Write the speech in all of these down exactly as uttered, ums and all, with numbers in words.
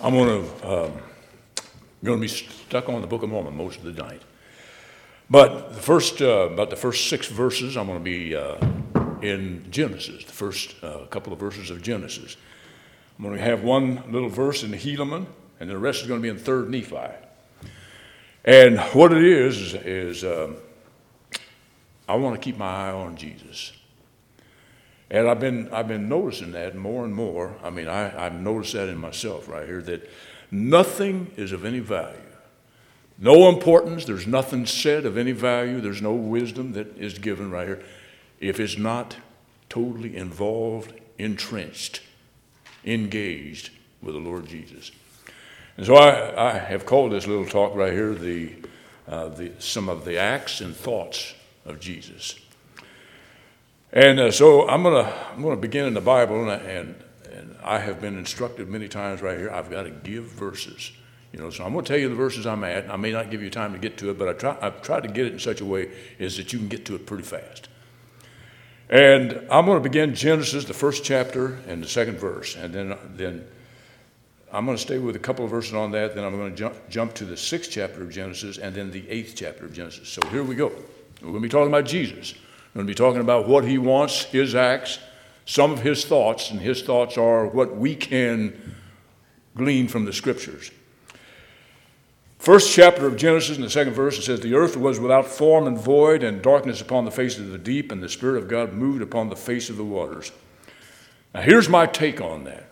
I'm going to um, going to be stuck on the Book of Mormon most of the night. But the first, uh, about the first six verses, I'm going to be uh, in Genesis, the first uh, couple of verses of Genesis. I'm going to have one little verse in Helaman, and the rest is going to be in Third Nephi. And what it is, is, is um, I want to keep my eye on Jesus. And I've been I've been noticing that more and more. I mean, I, I've noticed that in myself right here, that nothing is of any value. No importance. There's nothing said of any value. There's no wisdom that is given right here if it's not totally involved, entrenched, engaged with the Lord Jesus. And so I, I have called this little talk right here the, uh, the some of the acts and thoughts of Jesus. And uh, so I'm gonna I'm gonna begin in the Bible, and, and and I have been instructed many times right here. I've got to give verses, you know. So I'm gonna tell you the verses I'm at. I may not give you time to get to it, but I try I've tried to get it in such a way is that you can get to it pretty fast. And I'm going to begin Genesis, the first chapter, and the second verse, and then then I'm going to stay with a couple of verses on that. Then I'm going to jump jump to the sixth chapter of Genesis, and then the eighth chapter of Genesis. So here we go. We're going to be talking about Jesus. We're going to be talking about what he wants, his acts, some of his thoughts, and his thoughts are what we can glean from the scriptures. First chapter of Genesis, in the second verse, it says, "The earth was without form and void, and darkness upon the face of the deep, and the Spirit of God moved upon the face of the waters." Now here's my take on that.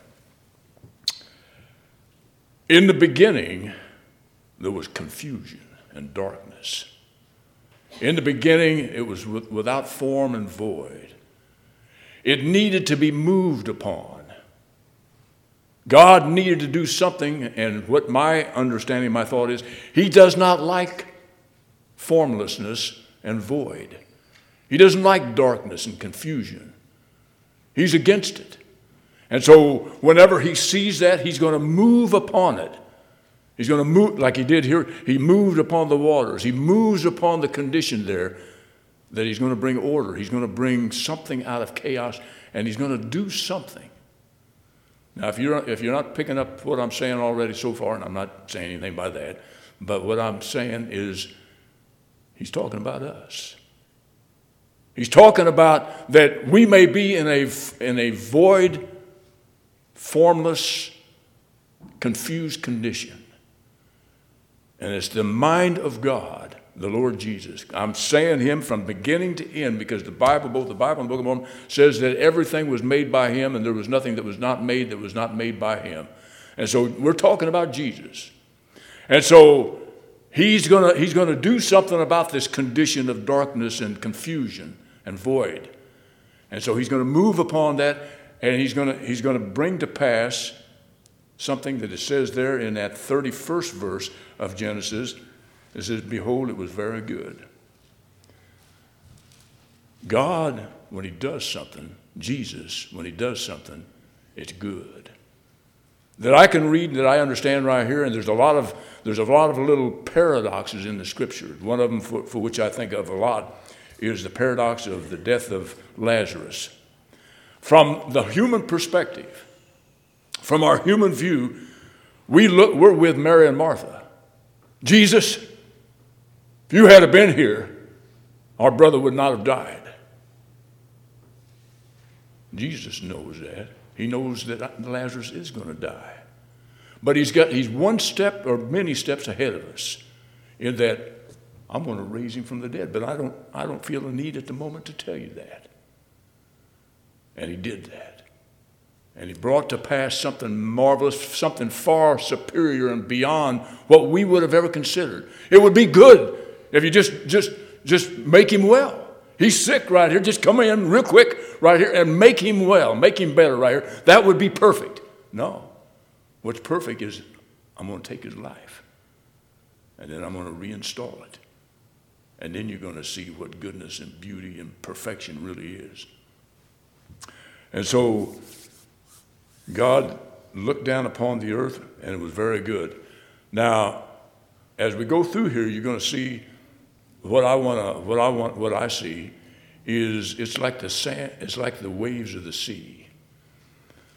In the beginning, there was confusion and darkness. In the beginning, it was without form and void. It needed to be moved upon. God needed to do something, and what my understanding, my thought is, he does not like formlessness and void. He doesn't like darkness and confusion. He's against it. And so whenever he sees that, he's going to move upon it. He's going to move, like he did here, he moved upon the waters. He moves upon the condition there that he's going to bring order. He's going to bring something out of chaos, and he's going to do something. Now, if you're, if you're not picking up what I'm saying already so far, and I'm not saying anything by that, but what I'm saying is he's talking about us. He's talking about that we may be in a, in a void, formless, confused condition. And it's the mind of God, the Lord Jesus. I'm saying him from beginning to end because the Bible, both the Bible and the Book of Mormon, says that everything was made by him and there was nothing that was not made that was not made by him. And so we're talking about Jesus. And so he's gonna he's gonna do something about this condition of darkness and confusion and void. And so he's gonna move upon that, and he's gonna he's gonna bring to pass something that it says there in that thirty-first verse of Genesis. It says, "Behold, it was very good." God, when he does something, Jesus, when he does something, it's good. That I can read, that I understand right here, and there's a lot of there's a lot of little paradoxes in the scripture. One of them for, for which I think of a lot is the paradox of the death of Lazarus. From the human perspective, from our human view, we look, we're with Mary and Martha. Jesus, if you had been here, our brother would not have died. Jesus knows that. He knows that Lazarus is going to die. But he's got he's one step or many steps ahead of us in that I'm going to raise him from the dead, but I don't I don't feel a need at the moment to tell you that. And he did that. And he brought to pass something marvelous, something far superior and beyond what we would have ever considered. It would be good if you just, just, just make him well. He's sick right here. Just come in real quick right here and make him well, make him better right here. That would be perfect. No. What's perfect is I'm going to take his life, and then I'm going to reinstall it. And then you're going to see what goodness and beauty and perfection really is. And so God looked down upon the earth, and it was very good. Now, as we go through here, you're going to see what I want to, what I want, what I see is it's like the sand, it's like the waves of the sea.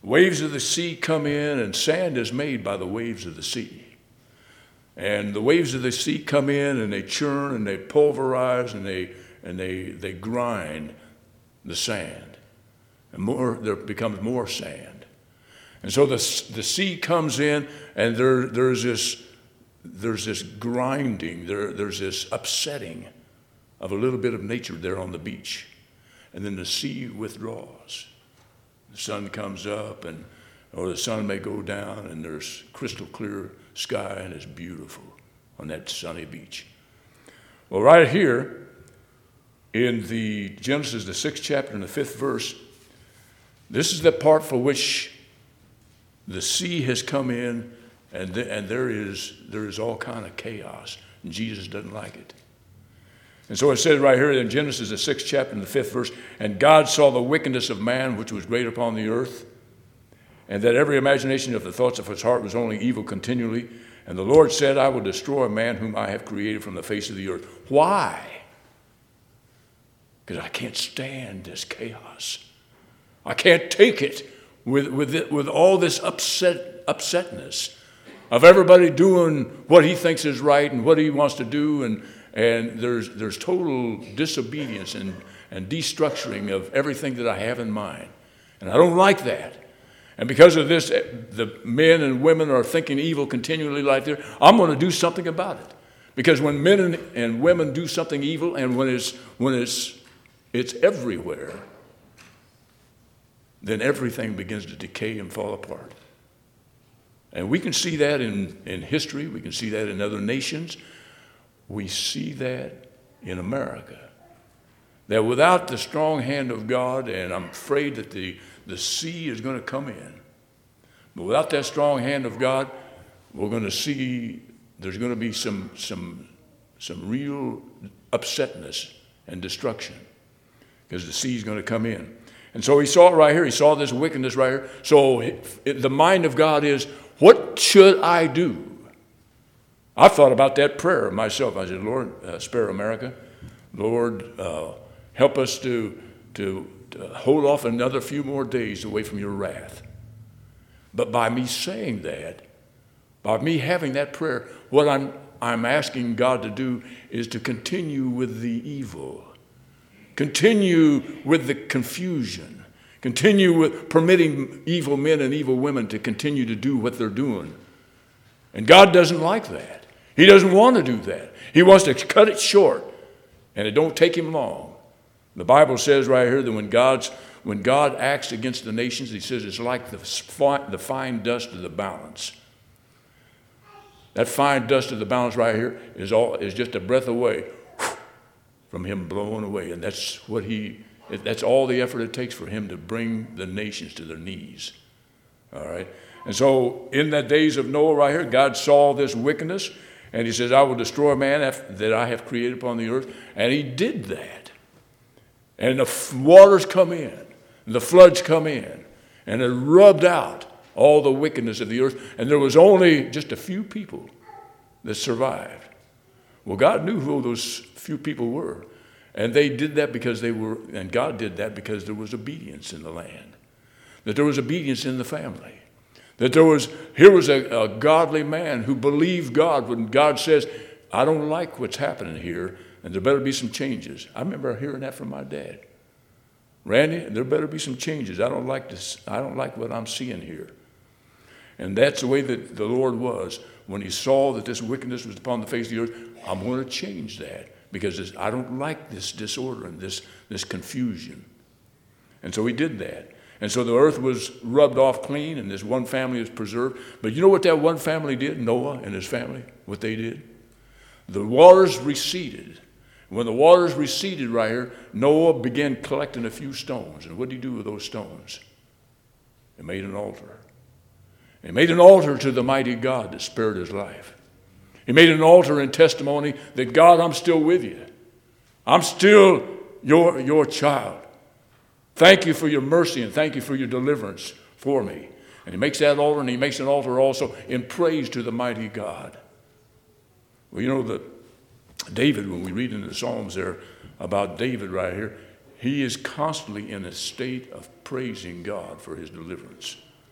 Waves of the sea come in, and sand is made by the waves of the sea. And the waves of the sea come in, and they churn, and they pulverize, and they and they they grind the sand. And more, there becomes more sand. And so the the sea comes in, and there there's this there's this grinding, there there's this upsetting of a little bit of nature there on the beach. And then the sea withdraws. The sun comes up, and or the sun may go down, and there's crystal clear sky, and it's beautiful on that sunny beach. Well, right here in the Genesis, the sixth chapter and the fifth verse, this is the part for which the sea has come in, and th- and there is there is all kind of chaos, and Jesus doesn't like it. And so it says right here in Genesis, the sixth chapter and the fifth verse, and God saw the wickedness of man which was great upon the earth, and that every imagination of the thoughts of his heart was only evil continually. And the Lord said, I will destroy man whom I have created from the face of the earth. Why? Because I can't stand this chaos. I can't take it with, with, it, with all this upset upsetness of everybody doing what he thinks is right and what he wants to do. And, and there's, there's total disobedience and, and destructuring of everything that I have in mind. And I don't like that. And because of this, the men and women are thinking evil continually like that. I'm going to do something about it. Because when men and, and women do something evil, and when it's when it's it's everywhere, then everything begins to decay and fall apart. And we can see that in, in history. We can see that in other nations. We see that in America. That without the strong hand of God, and I'm afraid that the The sea is going to come in. But without that strong hand of God, we're going to see there's going to be some some some real upsetness and destruction because the sea is going to come in. And so he saw it right here. He saw this wickedness right here. So it, it, the mind of God is, what should I do? I thought about that prayer myself. I said, Lord, uh, spare America. Lord, uh, help us to to to hold off another few more days away from your wrath. But by me saying that, by me having that prayer, what I'm I'm asking God to do is to continue with the evil, continue with the confusion, continue with permitting evil men and evil women to continue to do what they're doing. And God doesn't like that. He doesn't want to do that. He wants to cut it short, and it don't take him long. The Bible says right here that when God's when God acts against the nations, he says it's like the fine, the fine dust of the balance. That fine dust of the balance right here is all is just a breath away from him blowing away. And that's what he that's all the effort it takes for him to bring the nations to their knees. All right. And so in the days of Noah right here, God saw this wickedness, and he says, I will destroy man that I have created upon the earth. And he did that. And the waters come in, and the floods come in, and it rubbed out all the wickedness of the earth. And there was only just a few people that survived. Well, God knew who those few people were. And they did that because they were, and God did that because there was obedience in the land. That there was obedience in the family. That there was, here was a, a godly man who believed God when God says, I don't like what's happening here, and there better be some changes. I remember hearing that from my dad. Randy, there better be some changes. I don't like this. I don't like what I'm seeing here. And that's the way that the Lord was. When he saw that this wickedness was upon the face of the earth, I'm going to change that because this, I don't like this disorder and this, this confusion. And so he did that. And so the earth was rubbed off clean, and this one family was preserved. But you know what that one family did, Noah and his family, what they did? The waters receded. When the waters receded right here, Noah began collecting a few stones. And what did he do with those stones? He made an altar. He made an altar to the mighty God that spared his life. He made an altar in testimony that, God, I'm still with you. I'm still your, your child. Thank you for your mercy and thank you for your deliverance for me. And he makes that altar, and he makes an altar also in praise to the mighty God. Well, you know that David, when we read in the Psalms there about David right here, he is constantly in a state of praising God for his deliverance.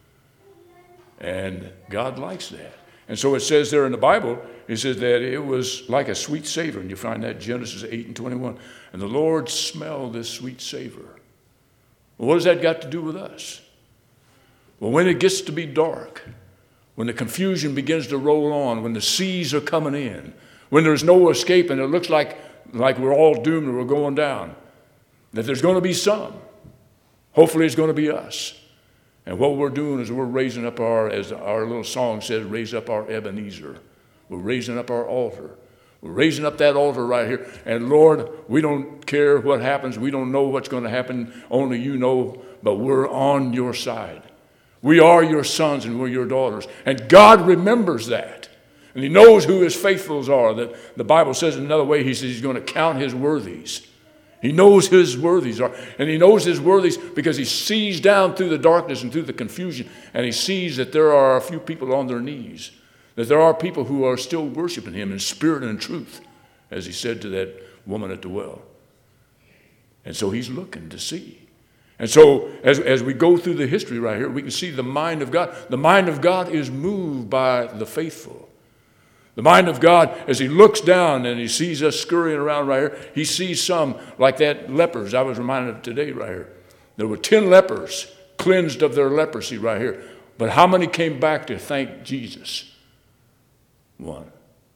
And God likes that. And so it says there in the Bible, it says that it was like a sweet savor. And you find that in Genesis eight and twenty-one. And the Lord smelled this sweet savor. Well, what has that got to do with us? Well, when it gets to be dark, when the confusion begins to roll on, when the seas are coming in, when there's no escape and it looks like, like we're all doomed and we're going down, that there's going to be some. Hopefully it's going to be us. And what we're doing is we're raising up our, as our little song says, raise up our Ebenezer. We're raising up our altar. We're raising up that altar right here. And Lord, we don't care what happens. We don't know what's going to happen. Only you know, but we're on your side. We are your sons and we're your daughters. And God remembers that. And he knows who his faithfuls are. That the Bible says in another way, he says he's going to count his worthies. He knows his worthies are. And he knows his worthies because he sees down through the darkness and through the confusion. And he sees that there are a few people on their knees. That there are people who are still worshiping him in spirit and in truth. As he said to that woman at the well. And so he's looking to see. And so as, as we go through the history right here, we can see the mind of God. The mind of God is moved by the faithful. The mind of God, as he looks down and he sees us scurrying around right here, he sees some like that lepers. I was reminded of today right here. There were ten lepers cleansed of their leprosy right here. But how many came back to thank Jesus? One.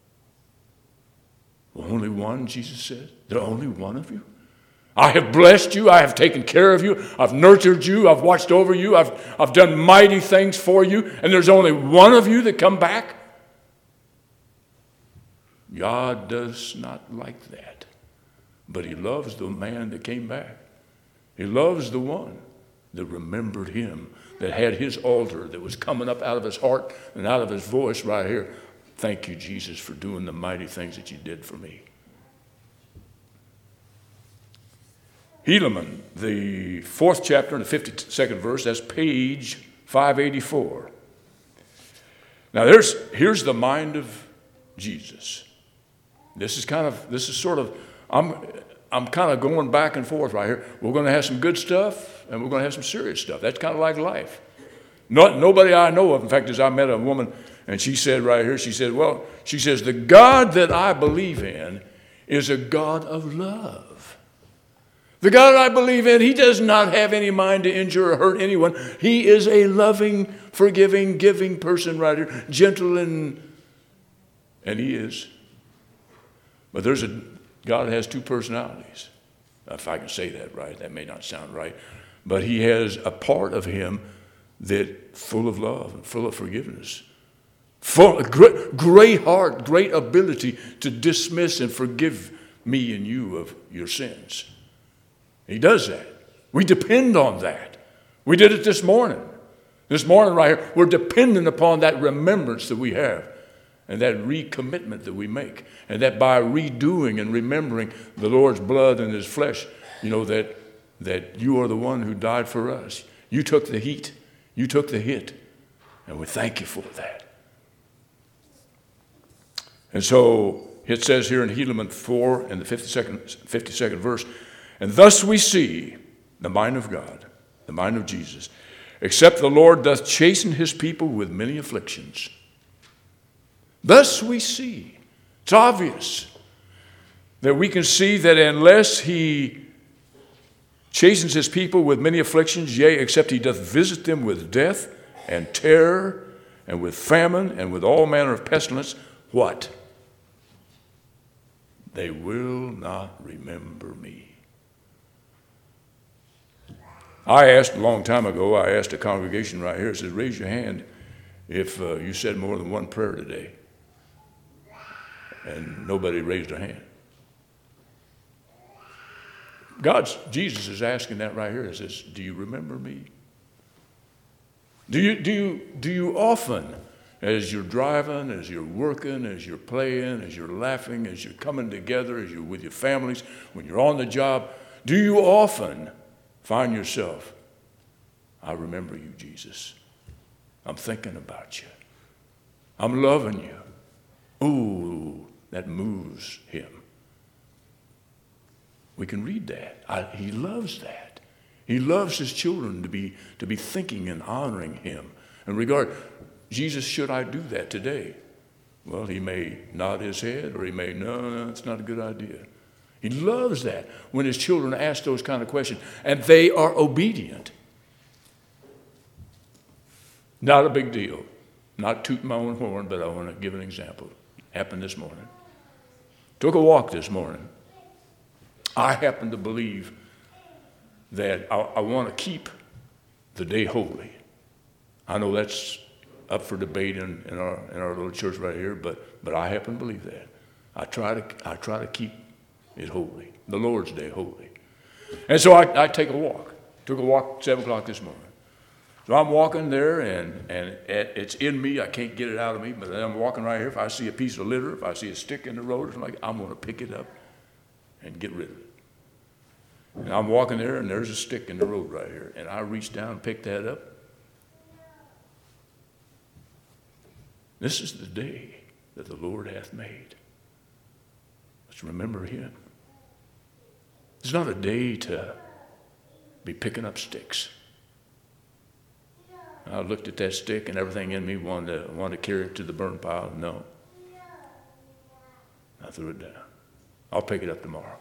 Well, only one, Jesus said. There are only one of you? I have blessed you. I have taken care of you. I've nurtured you. I've watched over you. I've, I've done mighty things for you. And there's only one of you that come back? God does not like that. But he loves the man that came back. He loves the one that remembered him, that had his altar, that was coming up out of his heart and out of his voice right here. Thank you, Jesus, for doing the mighty things that you did for me. Helaman, the fourth chapter and the fifty-second verse, that's page five eighty-four. Now there's here's the mind of Jesus. This is kind of, this is sort of, I'm I'm kind of going back and forth right here. We're going to have some good stuff and we're going to have some serious stuff. That's kind of like life. Not, nobody I know of, in fact, as I met a woman and she said right here, she said, well, she says, the God that I believe in is a God of love. The God I believe in, he does not have any mind to injure or hurt anyone. He is a loving, forgiving, giving person right here, gentle and, and he is. But there's a, God has two personalities. If I can say that right, that may not sound right. But he has a part of him that full of love and full of forgiveness. Full, great, great heart, great ability to dismiss and forgive me and you of your sins. He does that. We depend on that. We did it this morning. This morning right here, we're dependent upon that remembrance that we have and that recommitment that we make. And that by redoing and remembering the Lord's blood and his flesh, you know, that, that you are the one who died for us. You took the heat. You took the hit. And we thank you for that. And so it says here in Helaman four and the fifty-second, fifty-second verse, and thus we see the mind of God, the mind of Jesus, except the Lord doth chasten his people with many afflictions. Thus we see, it's obvious that we can see that unless he chastens his people with many afflictions, yea, except he doth visit them with death and terror and with famine and with all manner of pestilence, what? They will not remember me. I asked a long time ago, I asked a congregation right here, I said, raise your hand if uh, you said more than one prayer today. And nobody raised their hand. God's, Jesus is asking that right here. He says, do you remember me? Do you, do you, do you often, as you're driving, as you're working, as you're playing, as you're laughing, as you're coming together, as you're with your families, when you're on the job, do you often find yourself, I remember you, Jesus. I'm thinking about you. I'm loving you. Ooh, that moves him. We can read that. I, he loves that. He loves his children to be, to be thinking and honoring him. And regard, Jesus, should I do that today? Well, he may nod his head, or he may, no, no, it's not a good idea. He loves that when his children ask those kind of questions, and they are obedient. Not a big deal. Not toot my own horn, but I want to give an example. Happened this morning. Took a walk this morning. I happen to believe that I, I want to keep the day holy. I know that's up for debate in, in our in our little church right here, but but I happen to believe that. I try to I try to keep it holy, the Lord's Day holy. And so I, I take a walk. Took a walk at seven o'clock this morning. So I'm walking there, and, and it's in me. I can't get it out of me, but I'm walking right here. If I see a piece of litter, if I see a stick in the road, or something like that, I'm going to pick it up and get rid of it. And I'm walking there, and there's a stick in the road right here. And I reach down and pick that up. This is the day that the Lord hath made. Let's remember him. It's not a day to be picking up sticks. I looked at that stick, and everything in me wanted to, wanted to carry it to the burn pile. No. I threw it down. I'll pick it up tomorrow.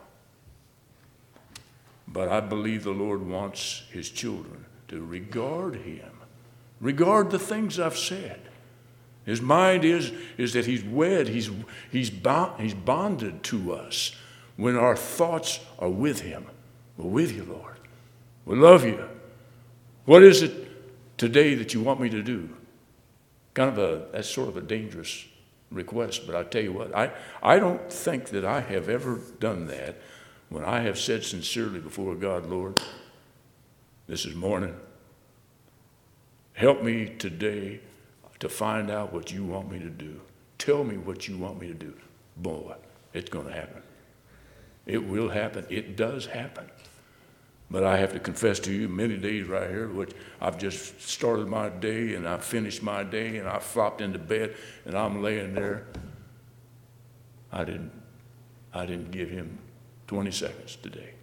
But I believe the Lord wants his children to regard him. Regard the things I've said. His mind is, is that he's wed, he's, he's, bond, he's bonded to us when our thoughts are with him. We're with you, Lord. We love you. What is it today that you want me to do? Kind of a, that's sort of a dangerous request, but I tell you what, I, I don't think that I have ever done that when I have said sincerely before God, Lord, this is morning. Help me today to find out what you want me to do. Tell me what you want me to do. Boy, it's going to happen. It will happen. It does happen. But I have to confess to you, many days right here, which I've just started my day and I've finished my day and I flopped into bed and I'm laying there. I didn't, I didn't give him twenty seconds today.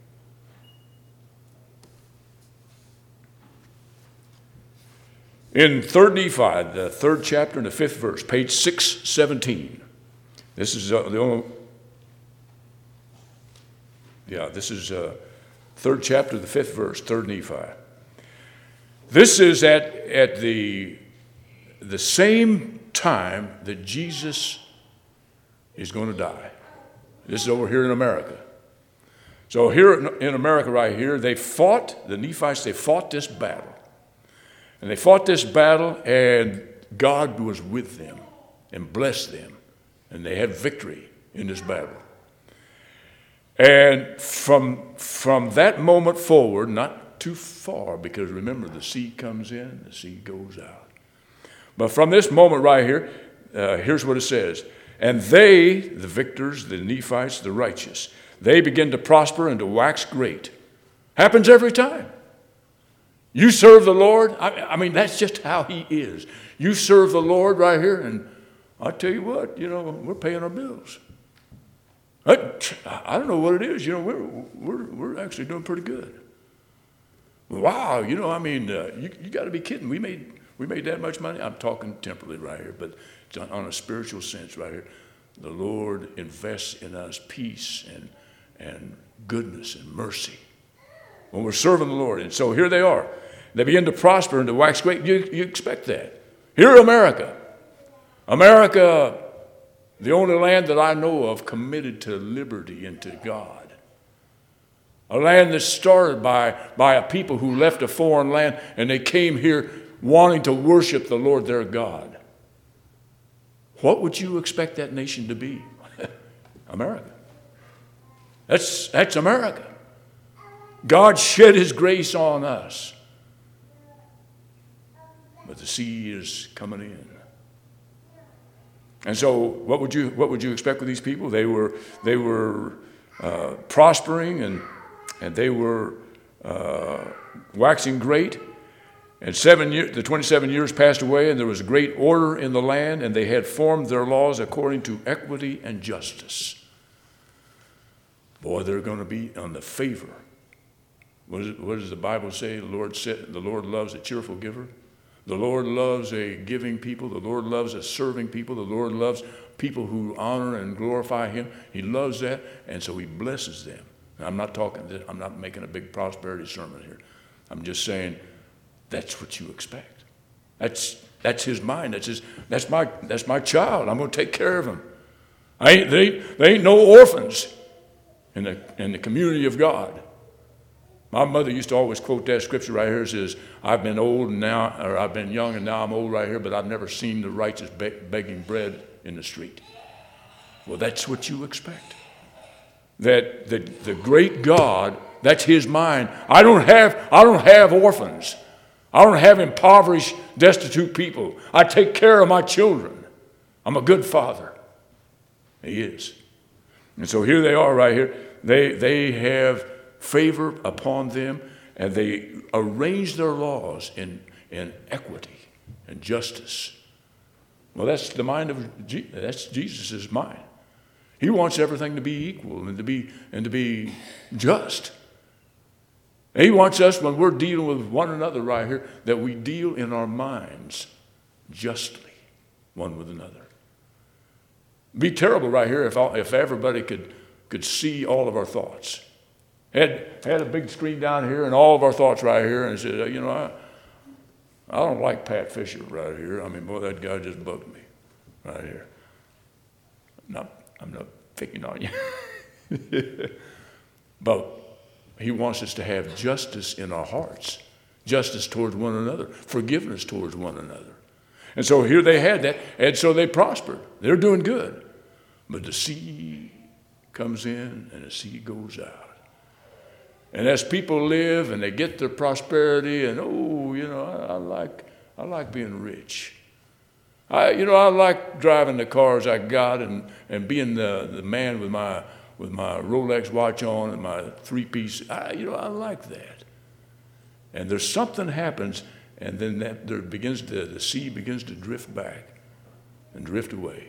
In third Nephi, the third chapter and the fifth verse, page six seventeen. This is uh, the only, yeah, this is uh, third chapter, the fifth verse, third Nephi. This is at, at the, the same time that Jesus is going to die. This is over here in America. So here in America right here, they fought, the Nephites, they fought this battle. And they fought this battle, and God was with them and blessed them. And they had victory in this battle. And from, from that moment forward, not too far, because remember, the seed comes in, the seed goes out. But from this moment right here, uh, here's what it says. And they, the victors, the Nephites, the righteous, they begin to prosper and to wax great. Happens every time. You serve the Lord. I, I mean, that's just how he is. You serve the Lord right here, and I tell you what, you know, we're paying our bills. I, I don't know what it is. You know, we're we're we're actually doing pretty good. Wow, you know, I mean, uh, you you got to be kidding. We made we made that much money. I'm talking temporally right here, but it's on, on a spiritual sense right here. The Lord invests in us peace and and goodness and mercy when we're serving the Lord. And so here they are. They begin to prosper and to wax great. You, you expect that. Here in America, America, the only land that I know of committed to liberty and to God. A land that's started by, by a people who left a foreign land and they came here wanting to worship the Lord their God. What would you expect that nation to be? America. That's, that's America. God shed his grace on us. But the seed is coming in. And so what would you what would you expect with these people? They were they were uh, prospering and and they were uh, waxing great. And seven years, the twenty-seven years passed away, and there was great order in the land, and they had formed their laws according to equity and justice. Boy, they're going to be on the favor. What, is it, what does the Bible say? The Lord said, the Lord loves a cheerful giver. The The Lord loves a giving people. The Lord loves a serving people. The Lord loves people who honor and glorify him. He loves that, and so he blesses them. And I'm not talking, I'm not making a big prosperity sermon here. I'm just saying that's what you expect. That's that's his mind. That's his. That's my that's my child. I'm going to take care of him. I ain't they they ain't no orphans in the in the community of God. My mother used to always quote that scripture right here. It says, "I've been old and now, or I've been young and now I'm old right here, but I've never seen the righteous beg- begging bread in the street." Well, that's what you expect. That the the great God, that's his mind. I don't have I don't have orphans. I don't have impoverished, destitute people. I take care of my children. I'm a good father. He is. And so here they are right here. They they have favor upon them, and they arrange their laws in, in equity and justice. Well, that's the mind of Je- that's Jesus' mind. He wants everything to be equal and to be and to be just. And he wants us, when we're dealing with one another right here, that we deal in our minds justly, one with another. It'd be terrible right here if all, if everybody could could see all of our thoughts. Had had a big screen down here and all of our thoughts right here, and said, you know, I, I don't like Pat Fisher right here. I mean, boy, that guy just bugged me right here. Not, I'm not picking on you. But he wants us to have justice in our hearts, justice towards one another, forgiveness towards one another. And so here they had that, and so they prospered. They're doing good. But the sea comes in and the sea goes out. And as people live and they get their prosperity, and oh, you know, I, I like I like being rich. I, you know, I like driving the cars I got and, and being the, the man with my with my Rolex watch on and my three piece. I, you know, I like that. And there's something happens, and then that there begins to the sea begins to drift back and drift away.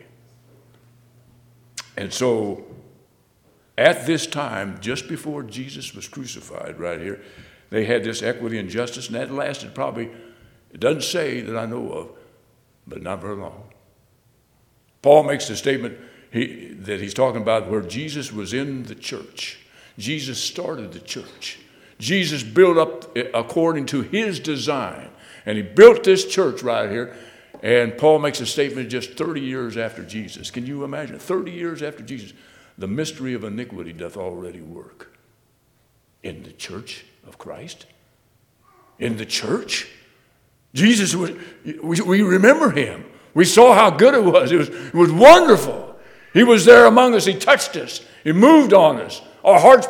And so, at this time, just before Jesus was crucified, right here, they had this equity and justice, and that lasted probably, it doesn't say that I know of, but not very long. Paul makes the statement he, that he's talking about where Jesus was in the church. Jesus started the church. Jesus built up according to his design, and he built this church right here. And Paul makes a statement just thirty years after Jesus. Can you imagine? thirty years after Jesus. The mystery of iniquity doth already work in the church of Christ. In the church. Jesus was, we, we remember him. We saw how good it was. It was, it was wonderful. He was there among us. He touched us. He moved on us. Our hearts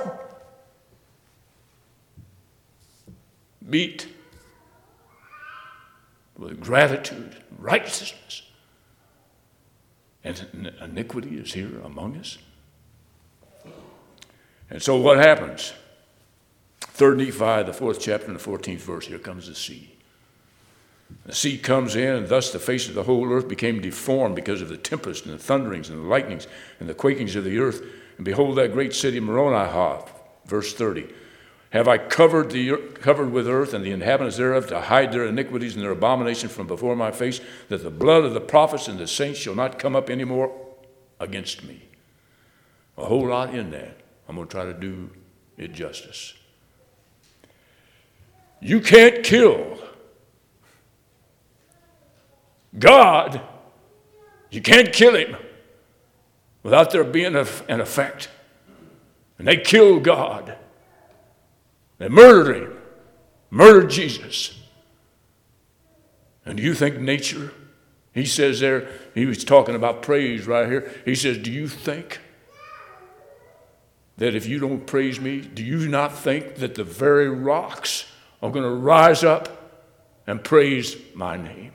beat with gratitude, righteousness. And iniquity is here among us. And so what happens? Third Nephi, the fourth chapter and the fourteenth verse, here comes the sea. The sea comes in, and thus the face of the whole earth became deformed because of the tempest and the thunderings and the lightnings and the quakings of the earth. And behold, that great city Moronihah, verse thirty, have I covered the covered with earth and the inhabitants thereof to hide their iniquities and their abominations from before my face, that the blood of the prophets and the saints shall not come up any more against me. A whole lot in that. I'm going to try to do it justice. You can't kill God. You can't kill him without there being a, an effect. And they killed God. They murdered him, murdered Jesus. And do you think nature, he says there, he was talking about praise right here. He says, do you think that if you don't praise me, do you not think that the very rocks are going to rise up and praise my name?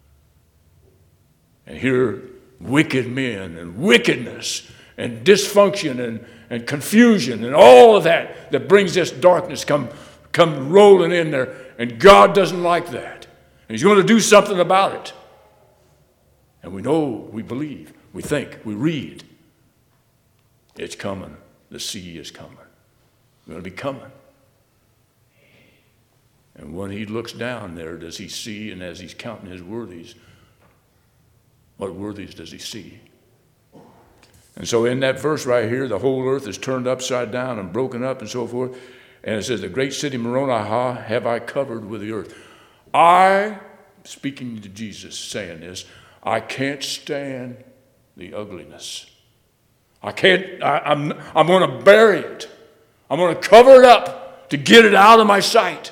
And here, wicked men and wickedness and dysfunction and, and confusion and all of that that brings this darkness come, come rolling in there. And God doesn't like that. And he's going to do something about it. And we know, we believe, we think, we read. It's coming. The sea is coming. It's going to be coming. And when he looks down there, does he see, and as he's counting his worthies, what worthies does he see? And so in that verse right here, the whole earth is turned upside down and broken up and so forth. And it says, the great city Moroni have I covered with the earth. I, speaking to Jesus, saying this, I can't stand the ugliness. I can't, I, I'm, I'm going to bury it. I'm going to cover it up to get it out of my sight.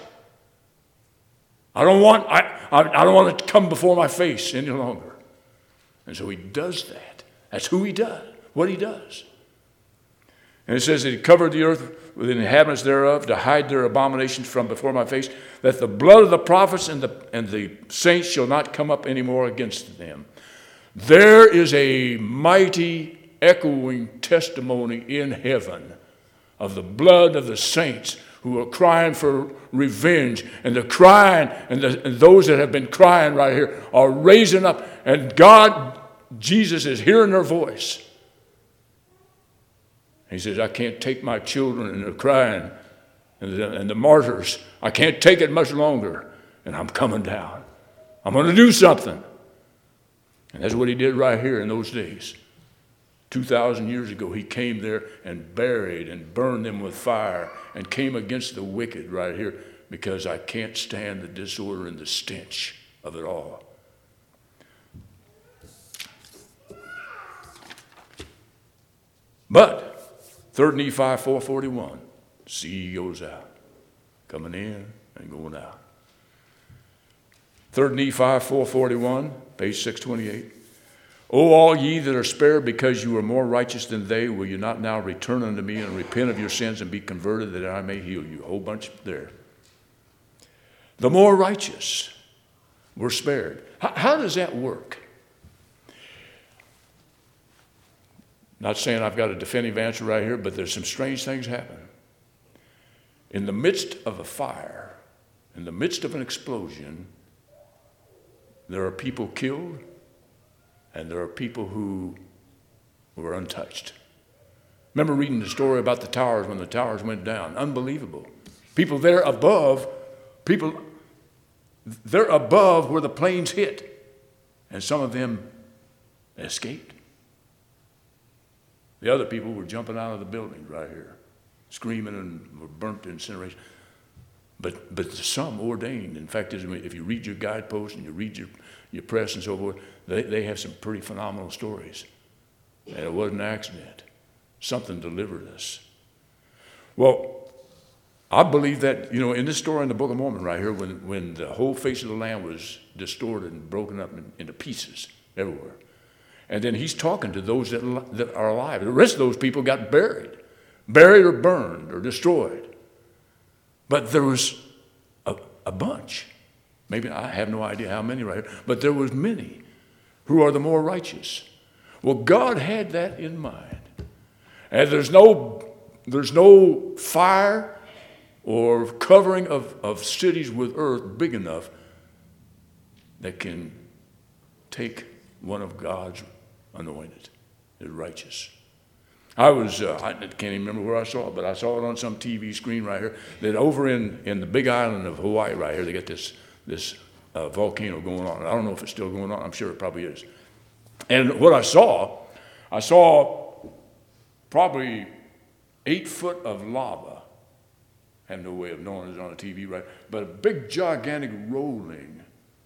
I don't want, I, I, I don't want it to come before my face any longer. And so he does that. That's who he does, what he does. And it says that he covered the earth with the inhabitants thereof to hide their abominations from before my face, that the blood of the prophets and the, and the saints shall not come up any more against them. There is a mighty echoing testimony in heaven of the blood of the saints who are crying for revenge. And they're crying, and, the, and those that have been crying right here are raising up. And God, Jesus is hearing their voice. He says, I can't take my children, and they're crying, and the, and the martyrs. I can't take it much longer, and I'm coming down. I'm going to do something. And that's what he did right here in those days. two thousand years ago, he came there and buried and burned them with fire and came against the wicked right here because I can't stand the disorder and the stench of it all. But Third Nephi four forty-one, sea goes out, coming in and going out. Third Nephi four forty-one, page six twenty-eight. O all ye that are spared, because you are more righteous than they, will you not now return unto me and repent of your sins and be converted, that I may heal you? A whole bunch there. The more righteous were spared. How, how does that work? Not saying I've got a definitive answer right here, but there's some strange things happen. In the midst of a fire, in the midst of an explosion, there are people killed, and there are people who were untouched. Remember reading the story about the towers when the towers went down. Unbelievable. People there above, people, they're above where the planes hit, and some of them escaped. The other people were jumping out of the buildings right here, screaming and were burnt to incineration. But but some ordained. In fact, if you read your guideposts and you read your, your press and so forth, they, they have some pretty phenomenal stories. And it wasn't an accident. Something delivered us. Well, I believe that, you know, in this story in the Book of Mormon right here, when, when the whole face of the land was distorted and broken up in, into pieces everywhere. And then he's talking to those that, that are alive. The rest of those people got buried. Buried or burned or destroyed. But there was a, a bunch. Maybe I have no idea how many right here. But there was many who are the more righteous. Well, God had that in mind. And there's no, there's no fire or covering of, of cities with earth big enough that can take one of God's anointed, is righteous. I was, uh, I can't even remember where I saw it, but I saw it on some T V screen right here, that over in, in the big island of Hawaii right here, they got this, this uh, volcano going on. I don't know if it's still going on. I'm sure it probably is. And what I saw, I saw probably eight foot of lava. I have no way of knowing it's on the T V right, but a big, gigantic rolling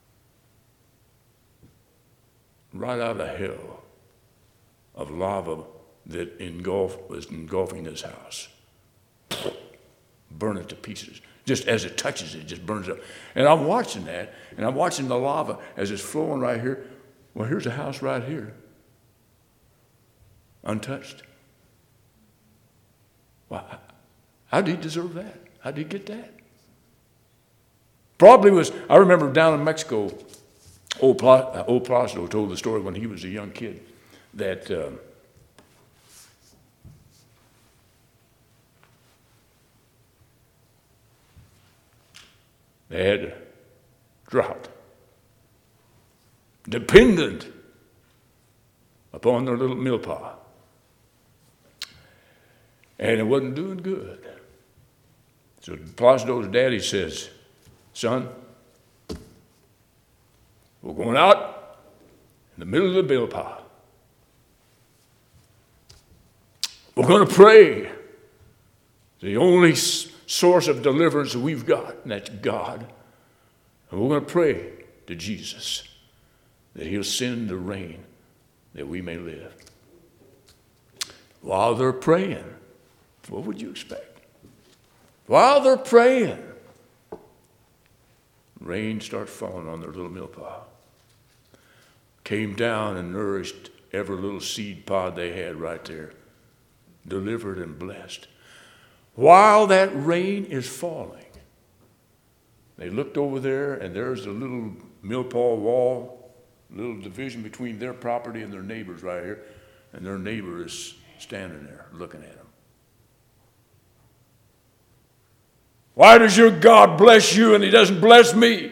right out of hell of lava that engulf, was engulfing this house. Burn it to pieces. Just as it touches it, it just burns up. And I'm watching that, and I'm watching the lava as it's flowing right here. Well, here's a house right here, untouched. Well, how did he deserve that? How did he get that? Probably was, I remember down in Mexico, old, Pla, old Placido told the story when he was a young kid, that uh, they had drought, dependent upon their little milpa. And it wasn't doing good. So Placido's daddy says, son, we're going out in the middle of the bill pile. We're going to pray. The only source of deliverance that we've got, and that's God. And we're going to pray to Jesus that he'll send the rain that we may live. While they're praying, what would you expect? While they're praying, rain starts falling on their little mill pile. Came down and nourished every little seed pod they had right there. Delivered and blessed. While that rain is falling, they looked over there, and there's a little millpaw wall, little division between their property and their neighbors right here, and their neighbor is standing there looking at them. Why does your God bless you and he doesn't bless me?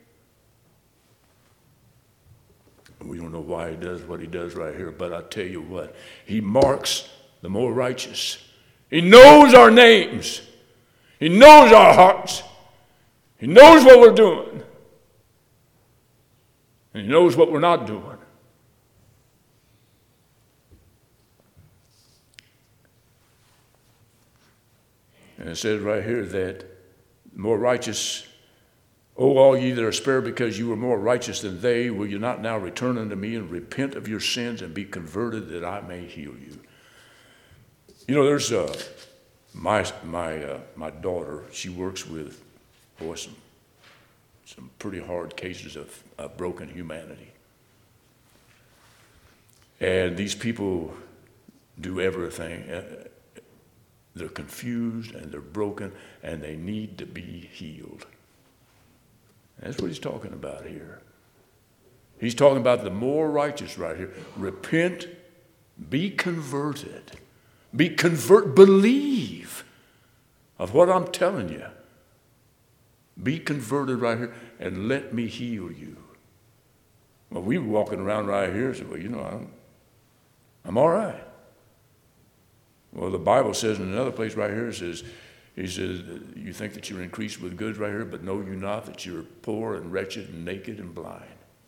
We don't know why he does what he does right here, but I tell you what, he marks the more righteous. He knows our names. He knows our hearts. He knows what we're doing. And he knows what we're not doing. And it says right here that more righteous, O all ye that are spared, because you were more righteous than they, will you not now return unto me and repent of your sins and be converted that I may heal you? You know, there's uh, my my uh, my daughter. She works with, boy, some some pretty hard cases of, of broken humanity. And these people do everything. They're confused and they're broken and they need to be healed. That's what he's talking about here. He's talking about the more righteous right here. Repent, be converted. Be convert, believe of what I'm telling you. Be converted right here and let me heal you. Well, we were walking around right here and said, well, you know, I'm, I'm all right. Well, the Bible says in another place right here, it says, he says, you think that you're increased with goods right here, but know you not that you're poor and wretched and naked and blind.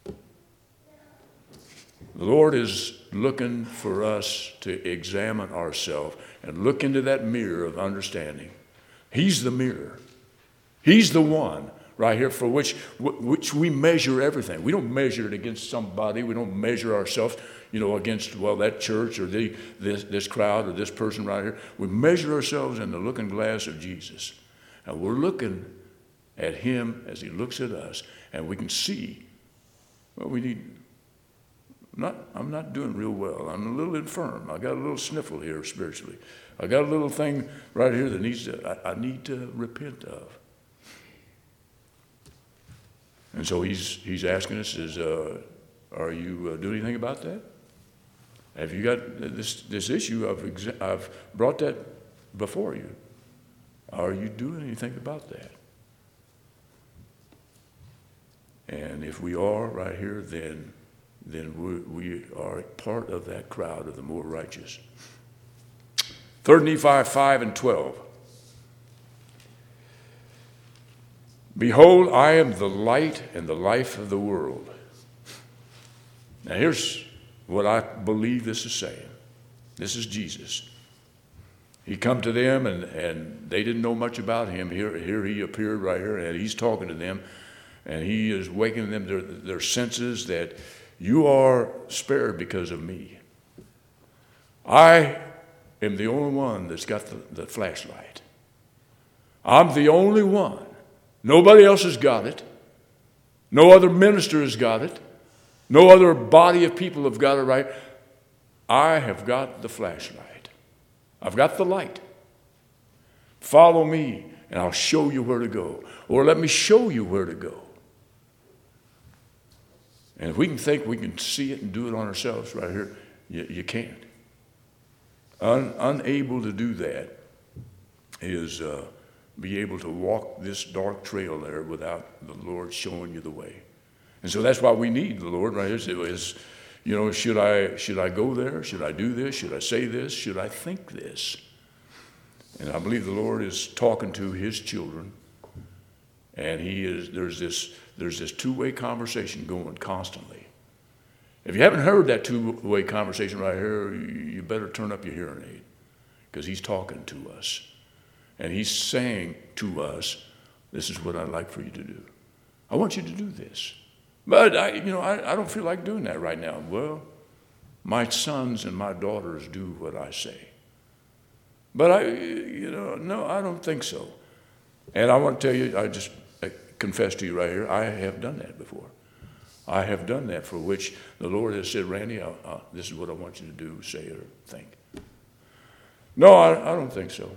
The Lord is looking for us to examine ourselves and look into that mirror of understanding. He's the mirror. He's the one right here for which which we measure everything. We don't measure it against somebody. We don't measure ourselves, you know, against, well, that church or the, this, this crowd or this person right here. We measure ourselves in the looking glass of Jesus. And we're looking at him as he looks at us, and we can see, well, we need... Not, I'm not doing real well. I'm a little infirm. I got a little sniffle here spiritually. I got a little thing right here that needs to, I, I need to repent of. And so he's he's asking us, is, uh, are you uh, doing anything about that? Have you got this this issue? I've, exa- I've brought that before you. Are you doing anything about that? And if we are right here, then then we, we are part of that crowd of the more righteous. Third Nephi five and twelve. Behold, I am the light and the life of the world. Now here's what I believe this is saying. This is Jesus. He come to them, and, and they didn't know much about him. Here, here he appeared right here, and he's talking to them, and he is waking them their, their senses that you are spared because of me. I am the only one that's got the, the flashlight. I'm the only one. Nobody else has got it. No other minister has got it. No other body of people have got it right. I have got the flashlight. I've got the light. Follow me, and I'll show you where to go. Or let me show you where to go. And if we can think we can see it and do it on ourselves right here, you, you can't. Un, unable to do that is uh, be able to walk this dark trail there without the Lord showing you the way. And so that's why we need the Lord right here. Is, you know, should I should I go there? Should I do this? Should I say this? Should I think this? And I believe the Lord is talking to his children. And he is there's this there's this two-way conversation going constantly. If you haven't heard that two-way conversation right here, you better turn up your hearing aid, because he's talking to us. And he's saying to us, this is what I'd like for you to do. I want you to do this. But I, you know, I, I don't feel like doing that right now. Well, my sons and my daughters do what I say. But I, you know, no, I don't think so. And I want to tell you, I just I confess to you right here, I have done that before. I have done that for which the Lord has said, Randy, I, I, this is what I want you to do, say, or think. No, I, I don't think so.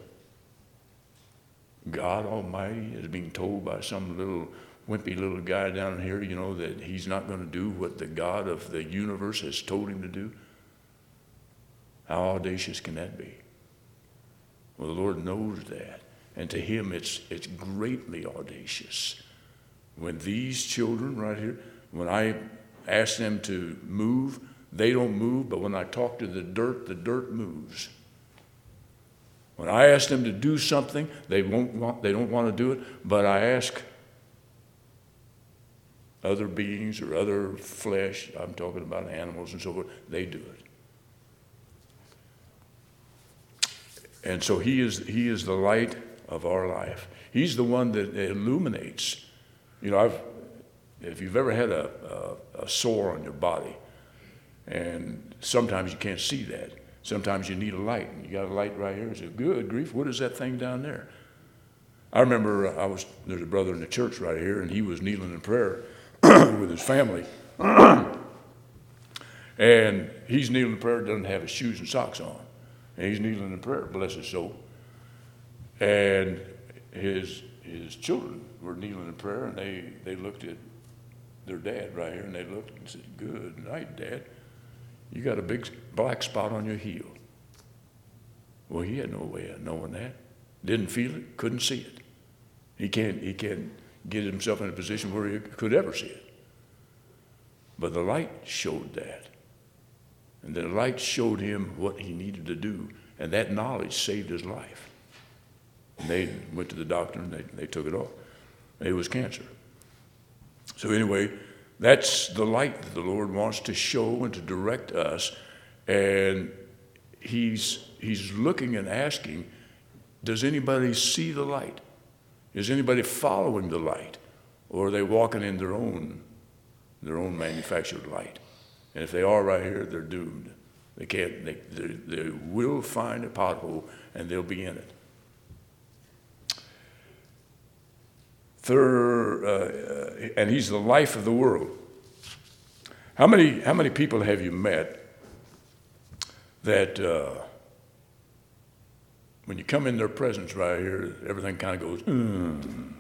God Almighty is being told by some little wimpy little guy down here, you know, that he's not going to do what the God of the universe has told him to do. How audacious can that be? Well, the Lord knows that. And to him, it's it's greatly audacious. When these children right here, when I ask them to move, they don't move, but when I talk to the dirt, the dirt moves. When I ask them to do something, they won't want, they don't want to do it, but I ask other beings or other flesh, I'm talking about animals and so forth, they do it. And so he is he is the light of our life. He's the one that illuminates. You know, I've if you've ever had a, a, a sore on your body, and sometimes you can't see that. Sometimes you need a light, and you got a light right here. You say, good grief, what is that thing down there? I remember I was there's a brother in the church right here, and he was kneeling in prayer with his family. And he's kneeling in prayer, doesn't have his shoes and socks on. And he's kneeling in prayer, bless his soul. And his his children were kneeling in prayer, and they, they looked at their dad right here, and they looked and said, good night, Dad. You got a big black spot on your heel. Well, he had no way of knowing that. Didn't feel it, couldn't see it. He can't, he can't get himself in a position where he could ever see it. But the light showed that. And the light showed him what he needed to do, and that knowledge saved his life. And they went to the doctor, and they, they took it off. It was cancer. So anyway, that's the light that the Lord wants to show and to direct us. And he's, he's looking and asking, does anybody see the light? Is anybody following the light? Or are they walking in their own, their own manufactured light? And if they are right here, they're doomed. They can't, they, they, they will find a pothole, and they'll be in it. Third, uh, and he's the life of the world. How many, how many people have you met that uh, when you come in their presence right here, everything kind of goes, mm.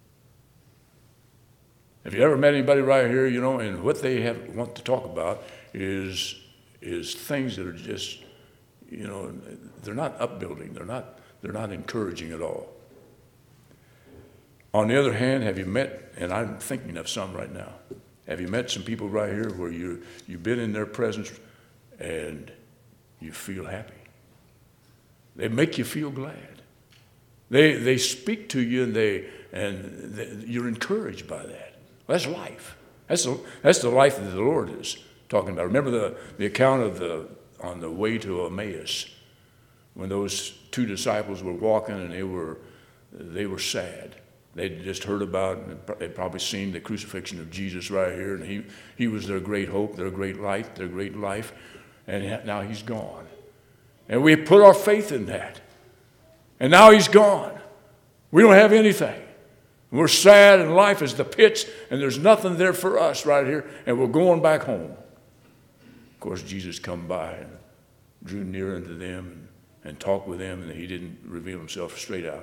Have you ever met anybody right here, you know, and what they have want to talk about is is things that are just, you know, they're not upbuilding, they're not they're not encouraging at all. On the other hand, have you met, and I'm thinking of some right now, have you met some people right here where you you've been in their presence and you feel happy? They make you feel glad. They they speak to you, and they and they, you're encouraged by that. That's life. That's the, that's the life that the Lord is talking about. Remember the, the account of the on the way to Emmaus, when those two disciples were walking and they were they were sad. They'd just heard about, they'd probably seen the crucifixion of Jesus right here, and he he was their great hope, their great light, their great life, and now he's gone. And we put our faith in that. And now he's gone. We don't have anything. We're sad, and life is the pits, and there's nothing there for us right here, and we're going back home. Of course, Jesus come by and drew near unto them and, and talked with them, and he didn't reveal himself straight out.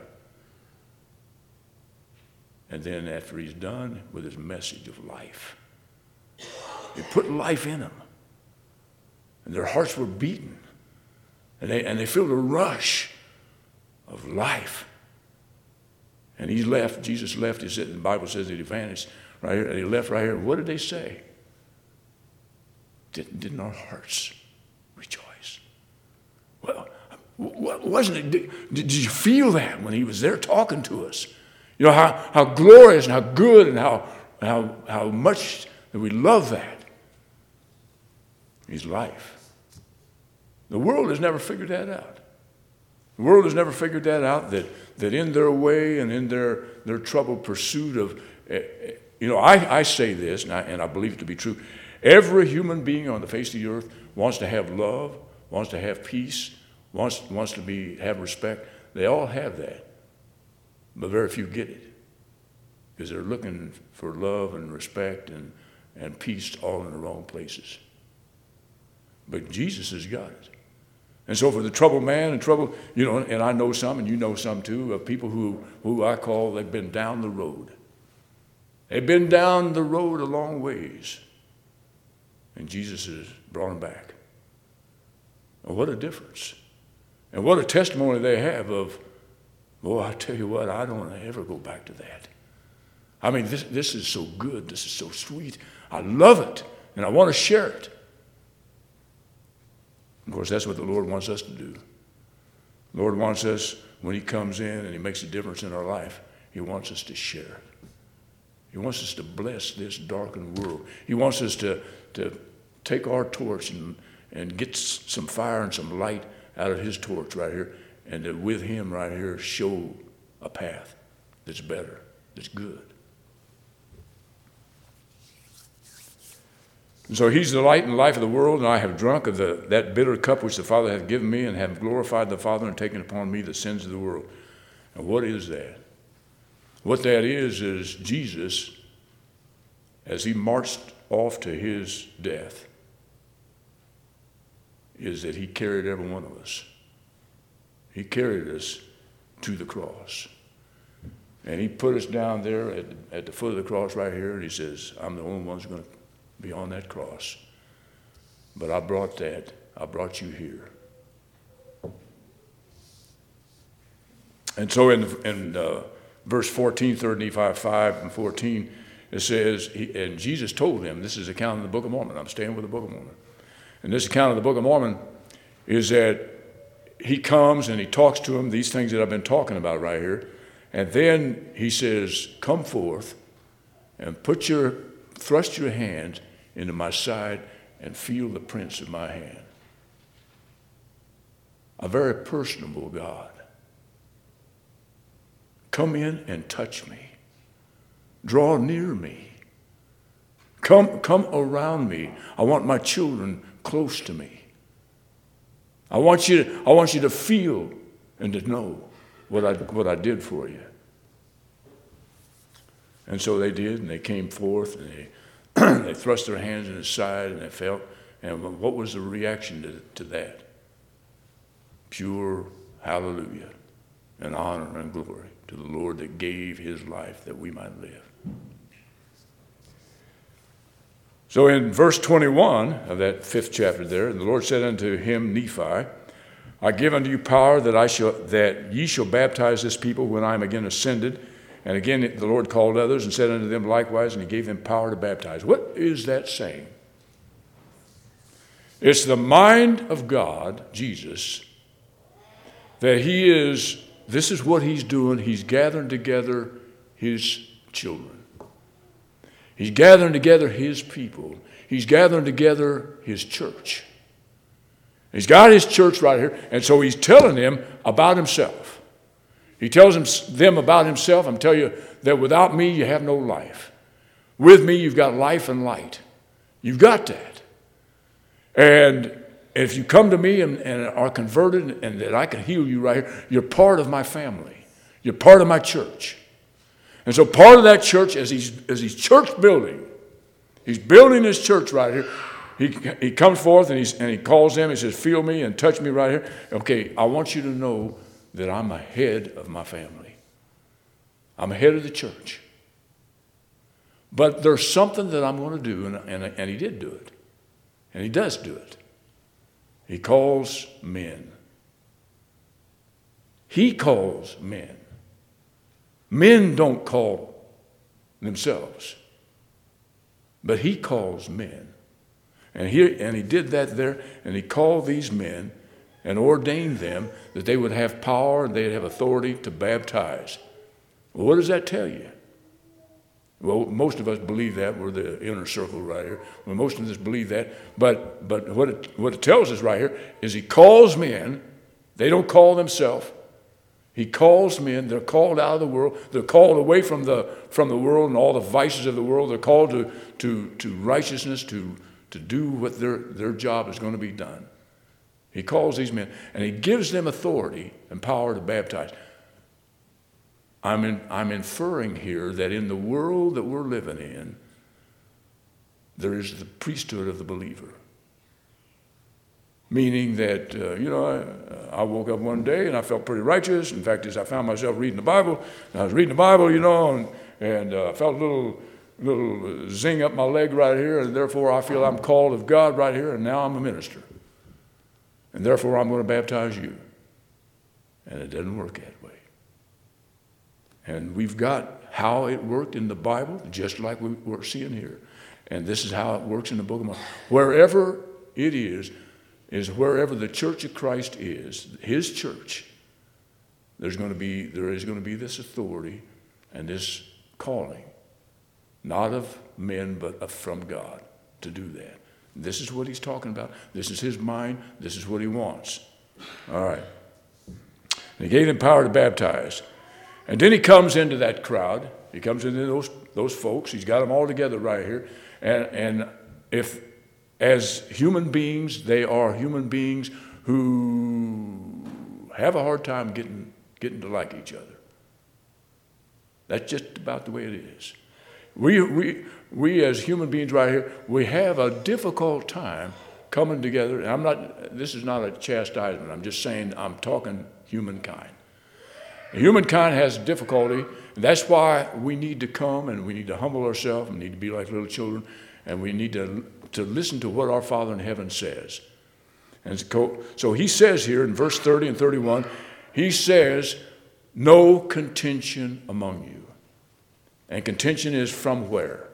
And then after he's done with his message of life, he put life in them, and their hearts were beaten, and they, and they felt a rush of life. And he left, Jesus left, he said, the Bible says that he vanished right here, and he left right here. What did they say? Didn't, didn't our hearts rejoice? Well, what wasn't it? Did, did you feel that when he was there talking to us? You know, how, how glorious and how good and how, how, how much that we love that is life. The world has never figured that out. The world has never figured that out, that, that in their way and in their, their troubled pursuit of, uh, you know, I, I say this, and I, and I believe it to be true. Every human being on the face of the earth wants to have love, wants to have peace, wants, wants to be, have respect. They all have that. But very few get it, because they're looking for love and respect and, and peace all in the wrong places. But Jesus has got it. And so for the troubled man and trouble, you know, and I know some, and you know some too, of people who, who I call, they've been down the road. They've been down the road a long ways. And Jesus has brought them back. Well, what a difference. And what a testimony they have of, boy, I tell you what, I don't want to ever go back to that. I mean, this, this is so good. This is so sweet. I love it, and I want to share it. Of course, that's what the Lord wants us to do. The Lord wants us, when he comes in and he makes a difference in our life, he wants us to share it. He wants us to bless this darkened world. He wants us to, to take our torch and, and get some fire and some light out of his torch right here, and to, with him right here, show a path that's better, that's good. And so he's the light and life of the world, and I have drunk of the, that bitter cup which the Father hath given me, and have glorified the Father and taken upon me the sins of the world. And what is that? What that is, is Jesus, as he marched off to his death, is that he carried every one of us. He carried us to the cross. And he put us down there at, at the foot of the cross right here, and he says, I'm the only one who's going to be on that cross. But I brought that. I brought you here. And so in, in uh, verse fourteen, third Nephi five and fourteen, it says, he, and Jesus told him, this is account in the Book of Mormon. I'm staying with the Book of Mormon. And this account of the Book of Mormon is that he comes and he talks to him, these things that I've been talking about right here. And then he says, come forth and put your, thrust your hand into my side and feel the prints of my hand. A very personable God. Come in and touch me. Draw near me. Come, come around me. I want my children close to me. I want you to, I want you to feel and to know what I, what I did for you. And so they did, and they came forth, and they they thrust their hands in his side, and they felt. And what was the reaction to, to that? Pure hallelujah and honor and glory to the Lord that gave his life that we might live. So in verse twenty-one of that fifth chapter there, and the Lord said unto him, Nephi, I give unto you power that I shall that ye shall baptize this people when I am again ascended. And again the Lord called others and said unto them likewise, and he gave them power to baptize. What is that saying? It's the mind of God, Jesus, that he is, this is what he's doing. He's gathering together his children. He's gathering together his people. He's gathering together his church. He's got his church right here, and so he's telling them about himself. He tells them about himself. I'm telling you that without me, you have no life. With me, you've got life and light. You've got that. And if you come to me and, and are converted and that I can heal you right here, you're part of my family. You're part of my church. And so part of that church, as he's, as he's church building, he's building his church right here. He, he comes forth and, he's, and he calls them. He says, feel me and touch me right here. Okay, I want you to know that I'm a head of my family. I'm a head of the church. But there's something that I'm going to do, and, and, and he did do it. And he does do it. He calls men. He calls men. Men don't call themselves. But he calls men. And he, and he did that there, and he called these men and ordained them that they would have power and they'd have authority to baptize. Well, what does that tell you? Well, most of us believe that. We're the inner circle right here. Well, most of us believe that. But but what it, what it tells us right here is he calls men. They don't call themselves. He calls men. They're called out of the world. They're called away from the from the world and all the vices of the world. They're called to to to righteousness, to to do what their their job is going to be done. He calls these men, and he gives them authority and power to baptize. I'm in, I'm inferring here that in the world that we're living in, there is the priesthood of the believer. Meaning that, uh, you know, I, I woke up one day and I felt pretty righteous. In fact, as I found myself reading the Bible, and I was reading the Bible, you know, and, and uh, felt a little, little zing up my leg right here, and therefore I feel I'm called of God right here, and now I'm a minister. And therefore I'm going to baptize you. And it doesn't work that way. And we've got how it worked in the Bible, just like we, we're seeing here. And this is how it works in the Book of Mormon. Wherever it is, is wherever the Church of Christ is, his church, there's going to be, there is going to be this authority and this calling, not of men, but of, from God to do that. This is what he's talking about. This is his mind. This is what he wants. All right. And he gave them power to baptize. And then he comes into that crowd. He comes into those those folks. He's got them all together right here. And, and if, as human beings, they are human beings who have a hard time getting, getting to like each other. That's just about the way it is. We, we, we as human beings right here, we have a difficult time coming together. And I'm not, this is not a chastisement. I'm just saying I'm talking humankind. Humankind has difficulty, and that's why we need to come and we need to humble ourselves and need to be like little children, and we need to, to listen to what our Father in heaven says. And so he says here in verse thirty and thirty-one, he says, no contention among you. And contention is from where?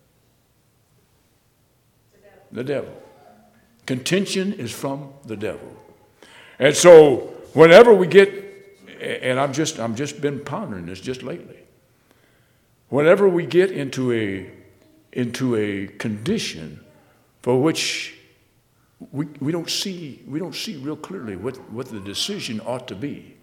The devil. The devil. Contention is from the devil. And so whenever we get, and I'm just I'm just been pondering this just lately. Whenever we get into a into a condition for which we we don't see we don't see real clearly what, what the decision ought to be.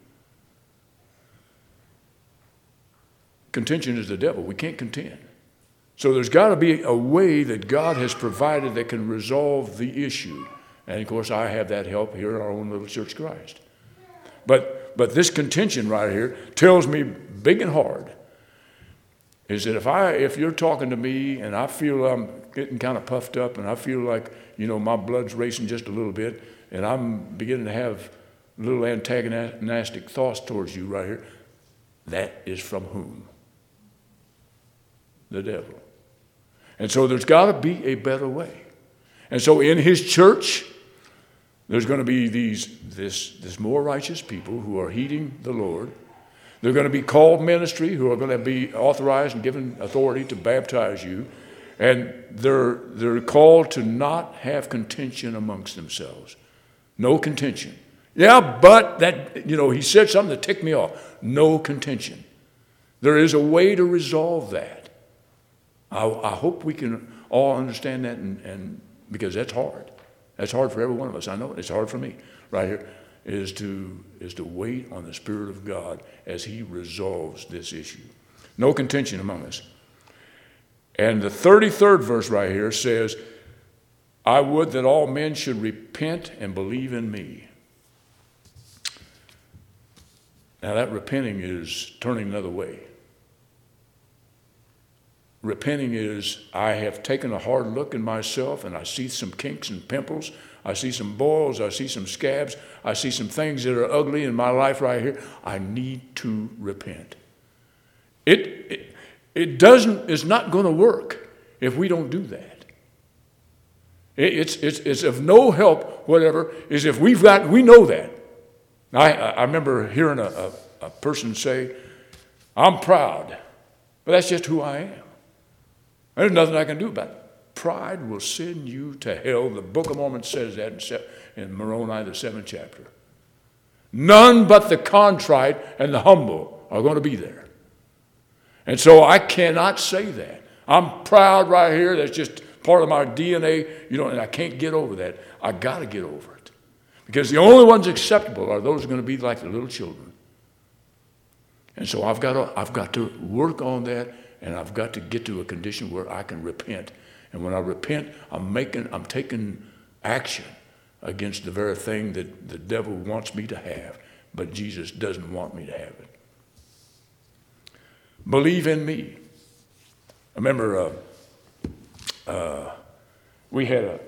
Contention is the devil. We can't contend. So there's got to be a way that God has provided that can resolve the issue. And of course I have that help here in our own little Church of Christ. But But this contention right here tells me big and hard is that if I if you're talking to me and I feel I'm getting kind of puffed up and I feel like, you know, my blood's racing just a little bit and I'm beginning to have little antagonistic thoughts towards you right here, that is from whom? The devil. And so there's got to be a better way. And so in his church, there's going to be these this this more righteous people who are heeding the Lord. They're going to be called ministry, who are going to be authorized and given authority to baptize you. And they're they're called to not have contention amongst themselves. No contention. Yeah, but that, you know, he said something that ticked me off. No contention. There is a way to resolve that. I, I hope we can all understand that, and, and because that's hard. That's hard for every one of us. I know it's hard for me right here, is to, is to wait on the Spirit of God as he resolves this issue. No contention among us. And the thirty-third verse right here says, I would that all men should repent and believe in me. Now that repenting is turning another way. Repenting is, I have taken a hard look in myself and I see some kinks and pimples. I see some boils. I see some scabs. I see some things that are ugly in my life right here. I need to repent. It, it, it doesn't, it's not going to work if we don't do that. It, it's, it's, it's of no help, whatever, is if we've got, we know that. I, I remember hearing a, a, a person say, I'm proud, but that's just who I am. There's nothing I can do about it. Pride will send you to hell. The Book of Mormon says that in Moroni, the seventh chapter. None but the contrite and the humble are going to be there. And so I cannot say that. I'm proud right here. That's just part of my D N A, you know, and I can't get over that. I got to get over it. Because the only ones acceptable are those who are going to be like the little children. And so I've got to, I've got to work on that, and I've got to get to a condition where I can repent. And when I repent, I'm making, I'm taking action against the very thing that the devil wants me to have, but Jesus doesn't want me to have it. Believe in me. I remember uh, uh, we had a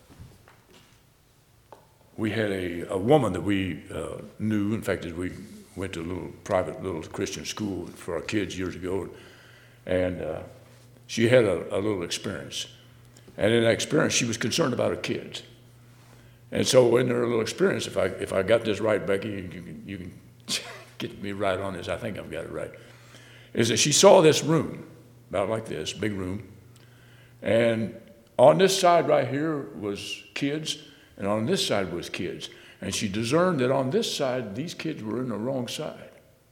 we had a, a woman that we uh, knew. In fact, as we went to a little private little Christian school for our kids years ago, and uh, she had a, a little experience. And in that experience, she was concerned about her kids. And so in her little experience, if I if I got this right, Becky, you can, you can get me right on this. I think I've got it right. Is that she saw this room, about like this, big room. And on this side right here was kids, and on this side was kids. And she discerned that on this side, these kids were in the wrong side.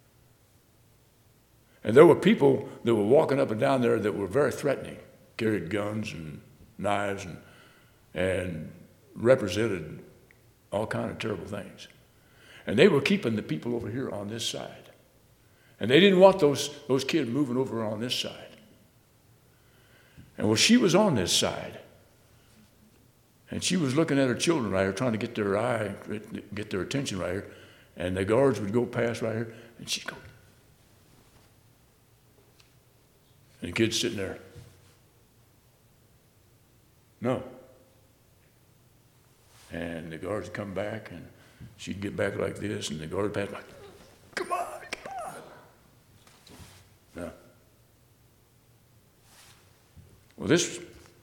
And there were people that were walking up and down there that were very threatening, carried guns and knives and, and represented all kind of terrible things. And they were keeping the people over here on this side. And they didn't want those, those kids moving over on this side. And well, she was on this side. And she was looking at her children right here, trying to get their eye, get their attention right here. And the guards would go past right here, and she'd go. And the kid's sitting there. No. And the guards would come back, and she'd get back like this, and the guard would pass by. Come on, come on. No. Well, this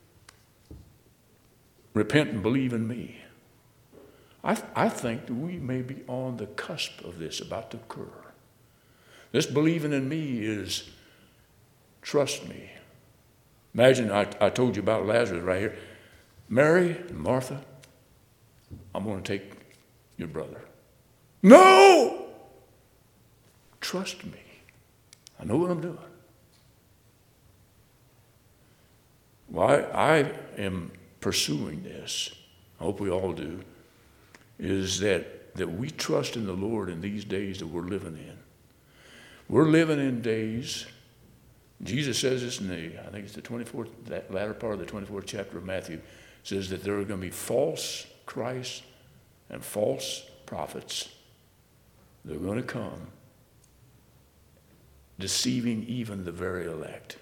repent and believe in me. I, th- I think that we may be on the cusp of this about to occur. This believing in me is trust me. Imagine I, I told you about Lazarus right here. Mary and Martha, I'm going to take your brother. No! Trust me. I know what I'm doing. Well, I, I am pursuing this, I hope we all do, is that, that we trust in the Lord in these days that we're living in. We're living in days, Jesus says this in the, I think it's the twenty-fourth, that latter part of the twenty-fourth chapter of Matthew, says that there are going to be false Christs and false prophets. They're going to come, deceiving even the very elect.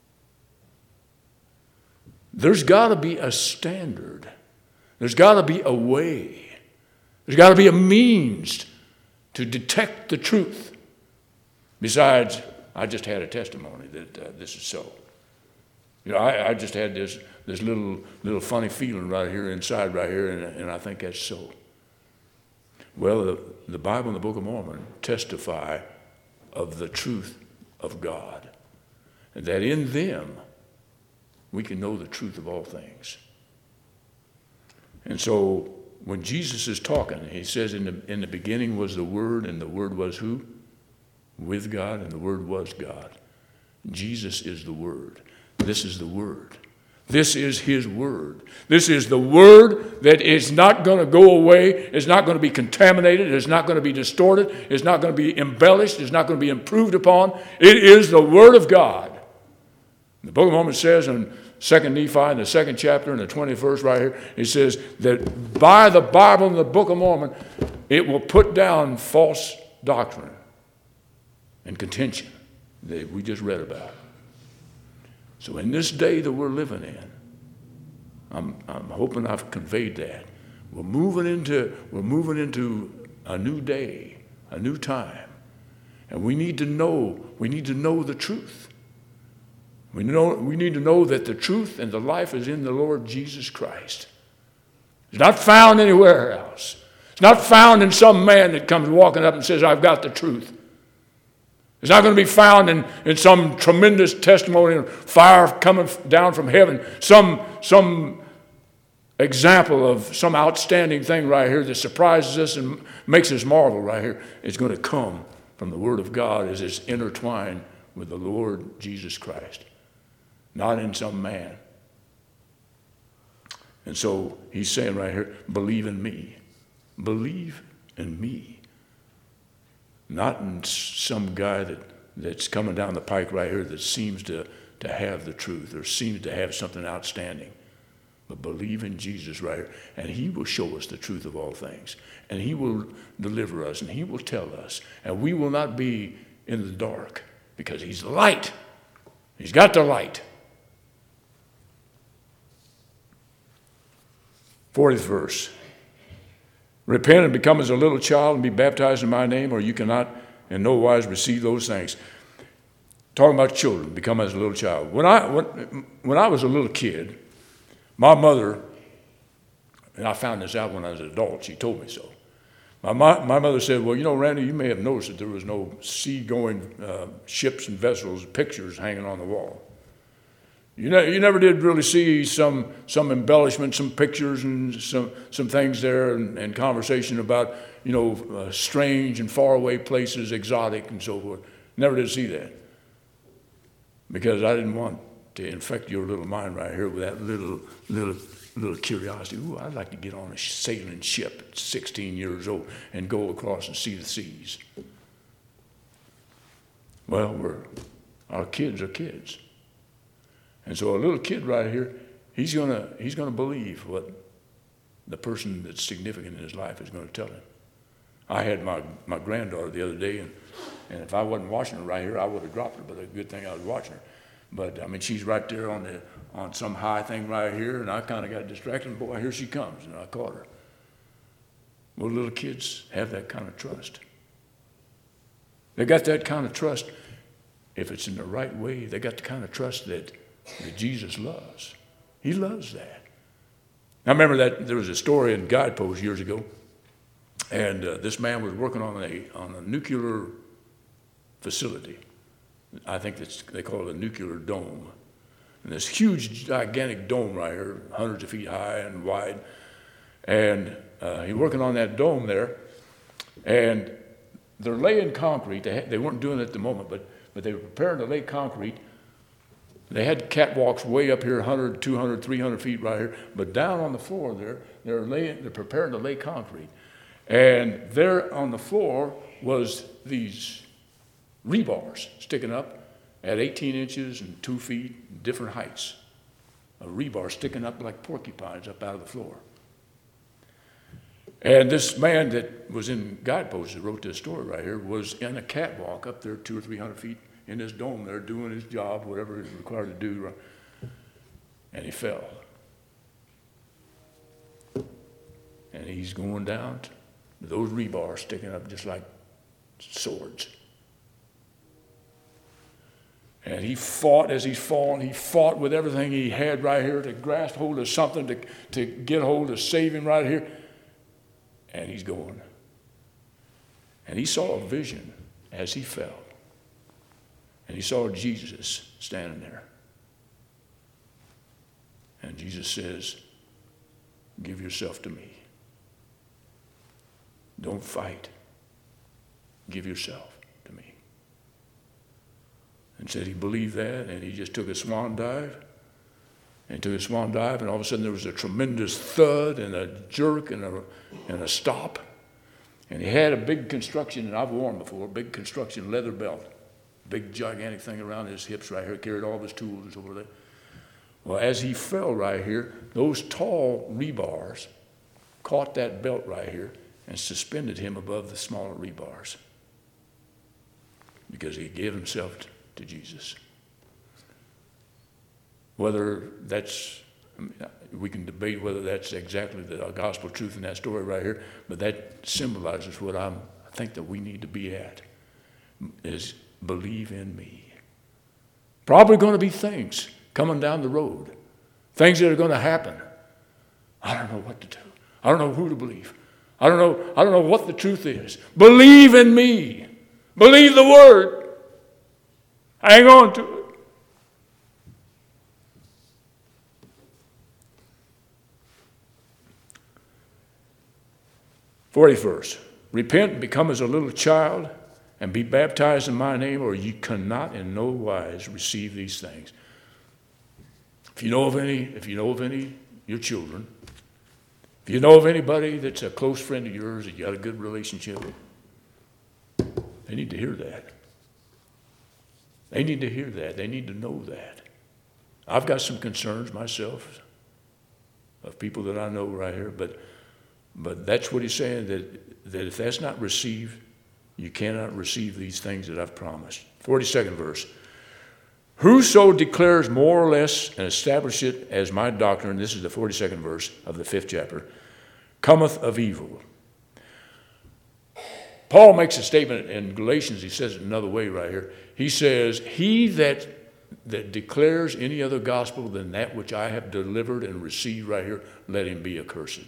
There's got to be a standard. There's got to be a way. There's got to be a means to detect the truth. Besides, I just had a testimony that uh, this is so. You know, I, I just had this this little little funny feeling right here inside, right here, and, and I think that's so. Well, the, the Bible and the Book of Mormon testify of the truth of God, and that in them we can know the truth of all things. And so when Jesus is talking, he says in the, in the beginning was the Word, and the Word was who? With God, and the Word was God. Jesus is the Word. This is the Word. This is His Word. This is the Word that is not going to go away. It's not going to be contaminated. It's not going to be distorted. It's not going to be embellished. It's not going to be improved upon. It is the Word of God. The Book of Mormon says in Second Nephi, in the second chapter, in the twentieth verse right here, it says that by the Bible and the Book of Mormon, it will put down false doctrine and contention that we just read about. So in this day that we're living in, I'm, I'm hoping I've conveyed that. We're moving into we're moving into a new day, a new time, and we need to know we need to know the truth. We know we need to know that the truth and the life is in the Lord Jesus Christ. It's not found anywhere else. It's not found in some man that comes walking up and says, "I've got the truth." It's not going to be found in, in some tremendous testimony of fire coming down from heaven, some, some example of some outstanding thing right here that surprises us and makes us marvel right here. It's going to come from the Word of God as it's intertwined with the Lord Jesus Christ, not in some man. And so he's saying right here, believe in me. Believe in me. Not in some guy that, that's coming down the pike right here that seems to, to have the truth or seems to have something outstanding. But believe in Jesus right here, and he will show us the truth of all things. And he will deliver us, and he will tell us. And we will not be in the dark, because he's the light. He's got the light. fortieth verse. Repent and become as a little child and be baptized in my name, or you cannot in no wise receive those things. Talking about children, become as a little child. When I, when, when I was a little kid, my mother, and I found this out when I was an adult, she told me so. My, my, my mother said, well, you know, Randy, you may have noticed that there was no sea-going uh, ships and vessels, pictures hanging on the wall. You, ne- you never did really see some some embellishment, some pictures and some, some things there and, and conversation about, you know, uh, strange and faraway places, exotic and so forth. Never did see that. Because I didn't want to infect your little mind right here with that little little little curiosity. Ooh, I'd like to get on a sailing ship at sixteen years old and go across and see the seas. Well, we're, our kids are kids. And so a little kid right here, he's gonna he's gonna believe what the person that's significant in his life is going to tell him. I had my, my granddaughter the other day, and, and if I wasn't watching her right here, I would have dropped her, but a good thing I was watching her. But, I mean, she's right there on the on some high thing right here, and I kind of got distracted, and boy, here she comes, and I caught her. Well, little kids have that kind of trust. They got that kind of trust, if it's in the right way, they got the kind of trust that, that Jesus loves. He loves that. I remember that there was a story in Guidepost years ago, and uh, this man was working on a on a nuclear facility. I think that's, they call it a nuclear dome. And this huge, gigantic dome right here, hundreds of feet high and wide. And uh, he's working on that dome there, and they're laying concrete. They, ha- they weren't doing it at the moment, but, but they were preparing to lay concrete. They had catwalks way up here, one hundred, two hundred, three hundred feet right here, but down on the floor there, they're laying, they're preparing to lay concrete. And there on the floor was these rebars sticking up at eighteen inches and two feet, different heights. A rebar sticking up like porcupines up out of the floor. And this man that was in Guidepost that wrote this story right here was in a catwalk up there two or three hundred feet in this dome there doing his job, whatever he was required to do, and he fell. And he's going down, those rebars sticking up just like swords. And he fought as he's fallen. He fought with everything he had right here to grasp hold of something, to, to get hold of saving right here. And he's going. And he saw a vision as he fell. And he saw Jesus standing there. And Jesus says, give yourself to me. Don't fight. Give yourself to me. And said he believed that, and he just took a swan dive. And he took a swan dive, and all of a sudden there was a tremendous thud and a jerk and a, and a stop. And he had a big construction, and I've worn before, a big construction leather belt. Big gigantic thing around his hips right here, carried all of his tools over there. Well, as he fell right here, those tall rebars caught that belt right here and suspended him above the smaller rebars because he gave himself to Jesus. Whether that's, I mean, we can debate whether that's exactly the gospel truth in that story right here, but that symbolizes what I'm, I think that we need to be at, is believe in me. Probably going to be things coming down the road, things that are going to happen. I don't know what to do. I don't know who to believe. I don't know, I don't know what the truth is. Believe in me. Believe the word. Hang on to it. fortieth verse. Repent and become as a little child and be baptized in my name, or you cannot in no wise receive these things. If you know of any, if you know of any, your children, if you know of anybody that's a close friend of yours that you got a good relationship with, they need to hear that. They need to hear that. They need to know that. I've got some concerns myself of people that I know right here, but but that's what he's saying, that, that if that's not received, you cannot receive these things that I've promised. forty-second verse. Whoso declares more or less and establishes it as my doctrine, this is the forty-second verse of the fifth chapter, cometh of evil. Paul makes a statement in Galatians, he says it another way right here. He says, he that, that declares any other gospel than that which I have delivered and received right here, let him be accursed.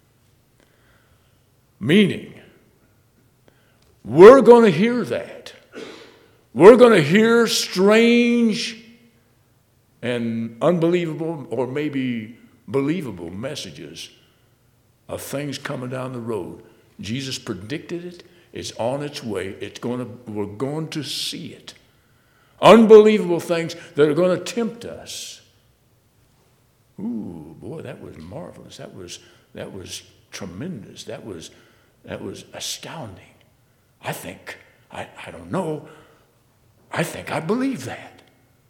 Meaning, we're going to hear that. We're going to hear strange and unbelievable or maybe believable messages of things coming down the road. Jesus predicted it. It's on its way. It's going to, we're going to see it. Unbelievable things that are going to tempt us. Ooh, boy, that was marvelous. That was that was tremendous. That was that was astounding. I think, I, I don't know, I think I believe that.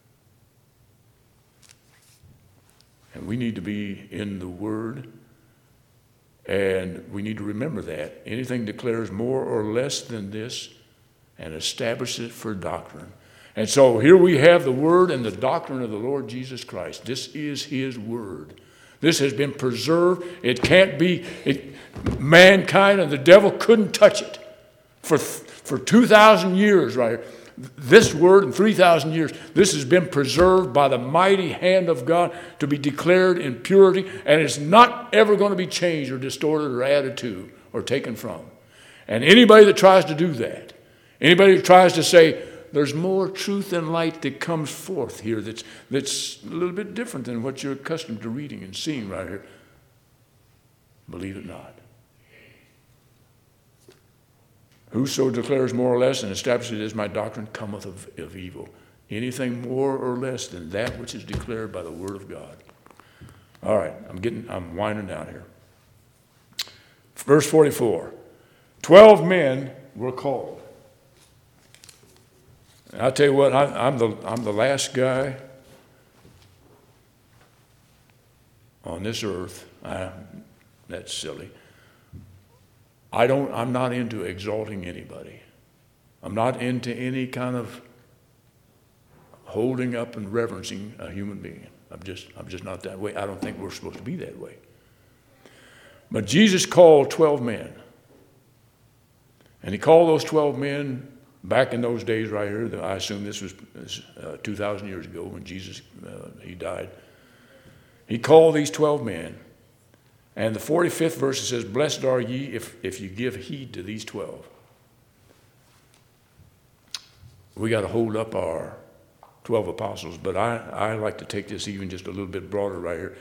And we need to be in the Word. And we need to remember that. Anything declares more or less than this and establishes it for doctrine. And so here we have the Word and the doctrine of the Lord Jesus Christ. This is His Word. This has been preserved. It can't be, it, mankind and the devil couldn't touch it. For, for two thousand years, right? This Word in three thousand years, this has been preserved by the mighty hand of God to be declared in purity, and it's not ever going to be changed or distorted or added to or taken from. And anybody that tries to do that, anybody who tries to say, there's more truth and light that comes forth here that's, that's a little bit different than what you're accustomed to reading and seeing right here, believe it not. Whoso declares more or less and establishes it as my doctrine cometh of, of evil. Anything more or less than that which is declared by the word of God. All right, I'm getting, I'm winding down here. Verse forty-four. Twelve men were called. And I'll tell you what, I, I'm the I'm the last guy on this earth. I, that's silly. I don't, I'm not into exalting anybody. I'm not into any kind of holding up and reverencing a human being. I'm just, I'm just not that way. I don't think we're supposed to be that way. But Jesus called twelve men. And he called those twelve men back in those days right here. I assume this was uh, two thousand years ago when Jesus, uh, he died. He called these twelve men. And the forty-fifth verse says, blessed are ye if, if you give heed to these twelve. We got to hold up our twelve apostles, but I, I like to take this even just a little bit broader right here.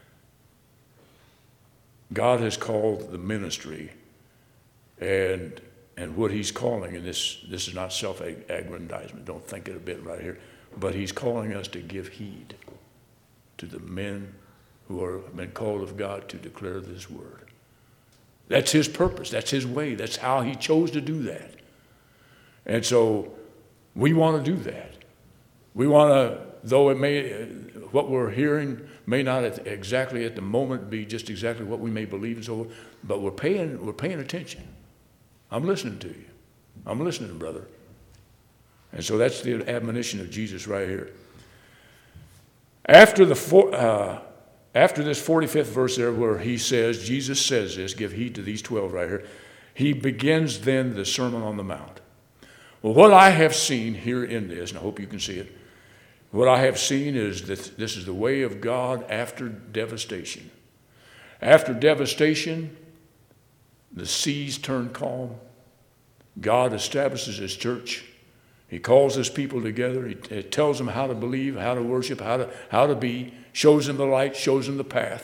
God has called the ministry, and and what he's calling, and this, this is not self-aggrandizement, don't think it a bit right here, but he's calling us to give heed to the men who are been called of God to declare this word. That's his purpose. That's his way. That's how he chose to do that. And so we want to do that. We want to, though it may, what we're hearing may not at, exactly at the moment be just exactly what we may believe and so on, but we're paying, we're paying attention. I'm listening to you. I'm listening, brother. And so that's the admonition of Jesus right here. After the four, uh, After this forty-fifth verse there where he says, Jesus says this, give heed to these twelve right here, he begins then the Sermon on the Mount. Well, what I have seen here in this, and I hope you can see it, what I have seen is that this is the way of God after devastation. After devastation, the seas turn calm. God establishes his church. He calls his people together. He, he tells them how to believe, how to worship, how to, how to be, shows them the light, shows them the path.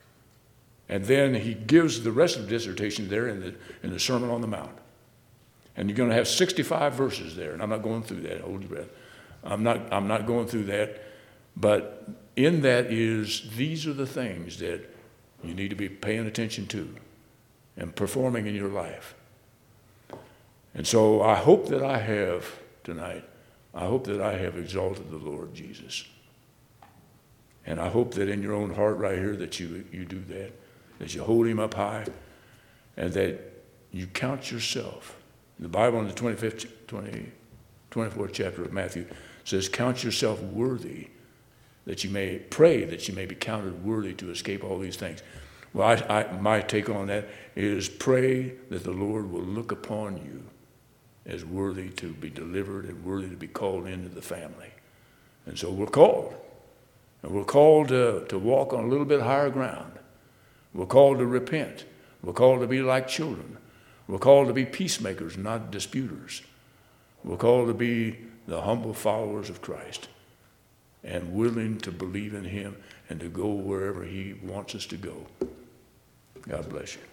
And then he gives the rest of the dissertation there in the, in the Sermon on the Mount. And you're going to have sixty-five verses there, and I'm not going through that. Hold your breath. I'm not, I'm not going through that. But in that is, these are the things that you need to be paying attention to and performing in your life. And so I hope that I have tonight, I hope that I have exalted the Lord Jesus. And I hope that in your own heart right here that you, you do that, that you hold him up high, and that you count yourself. The Bible in the twenty-fifth, twenty, twenty-fourth chapter of Matthew says, count yourself worthy, that you may pray that you may be counted worthy to escape all these things. Well, I, I, my take on that is pray that the Lord will look upon you as worthy to be delivered and worthy to be called into the family. And so we're called. And we're called to, to walk on a little bit higher ground. We're called to repent. We're called to be like children. We're called to be peacemakers, not disputers. We're called to be the humble followers of Christ and willing to believe in him and to go wherever he wants us to go. God bless you.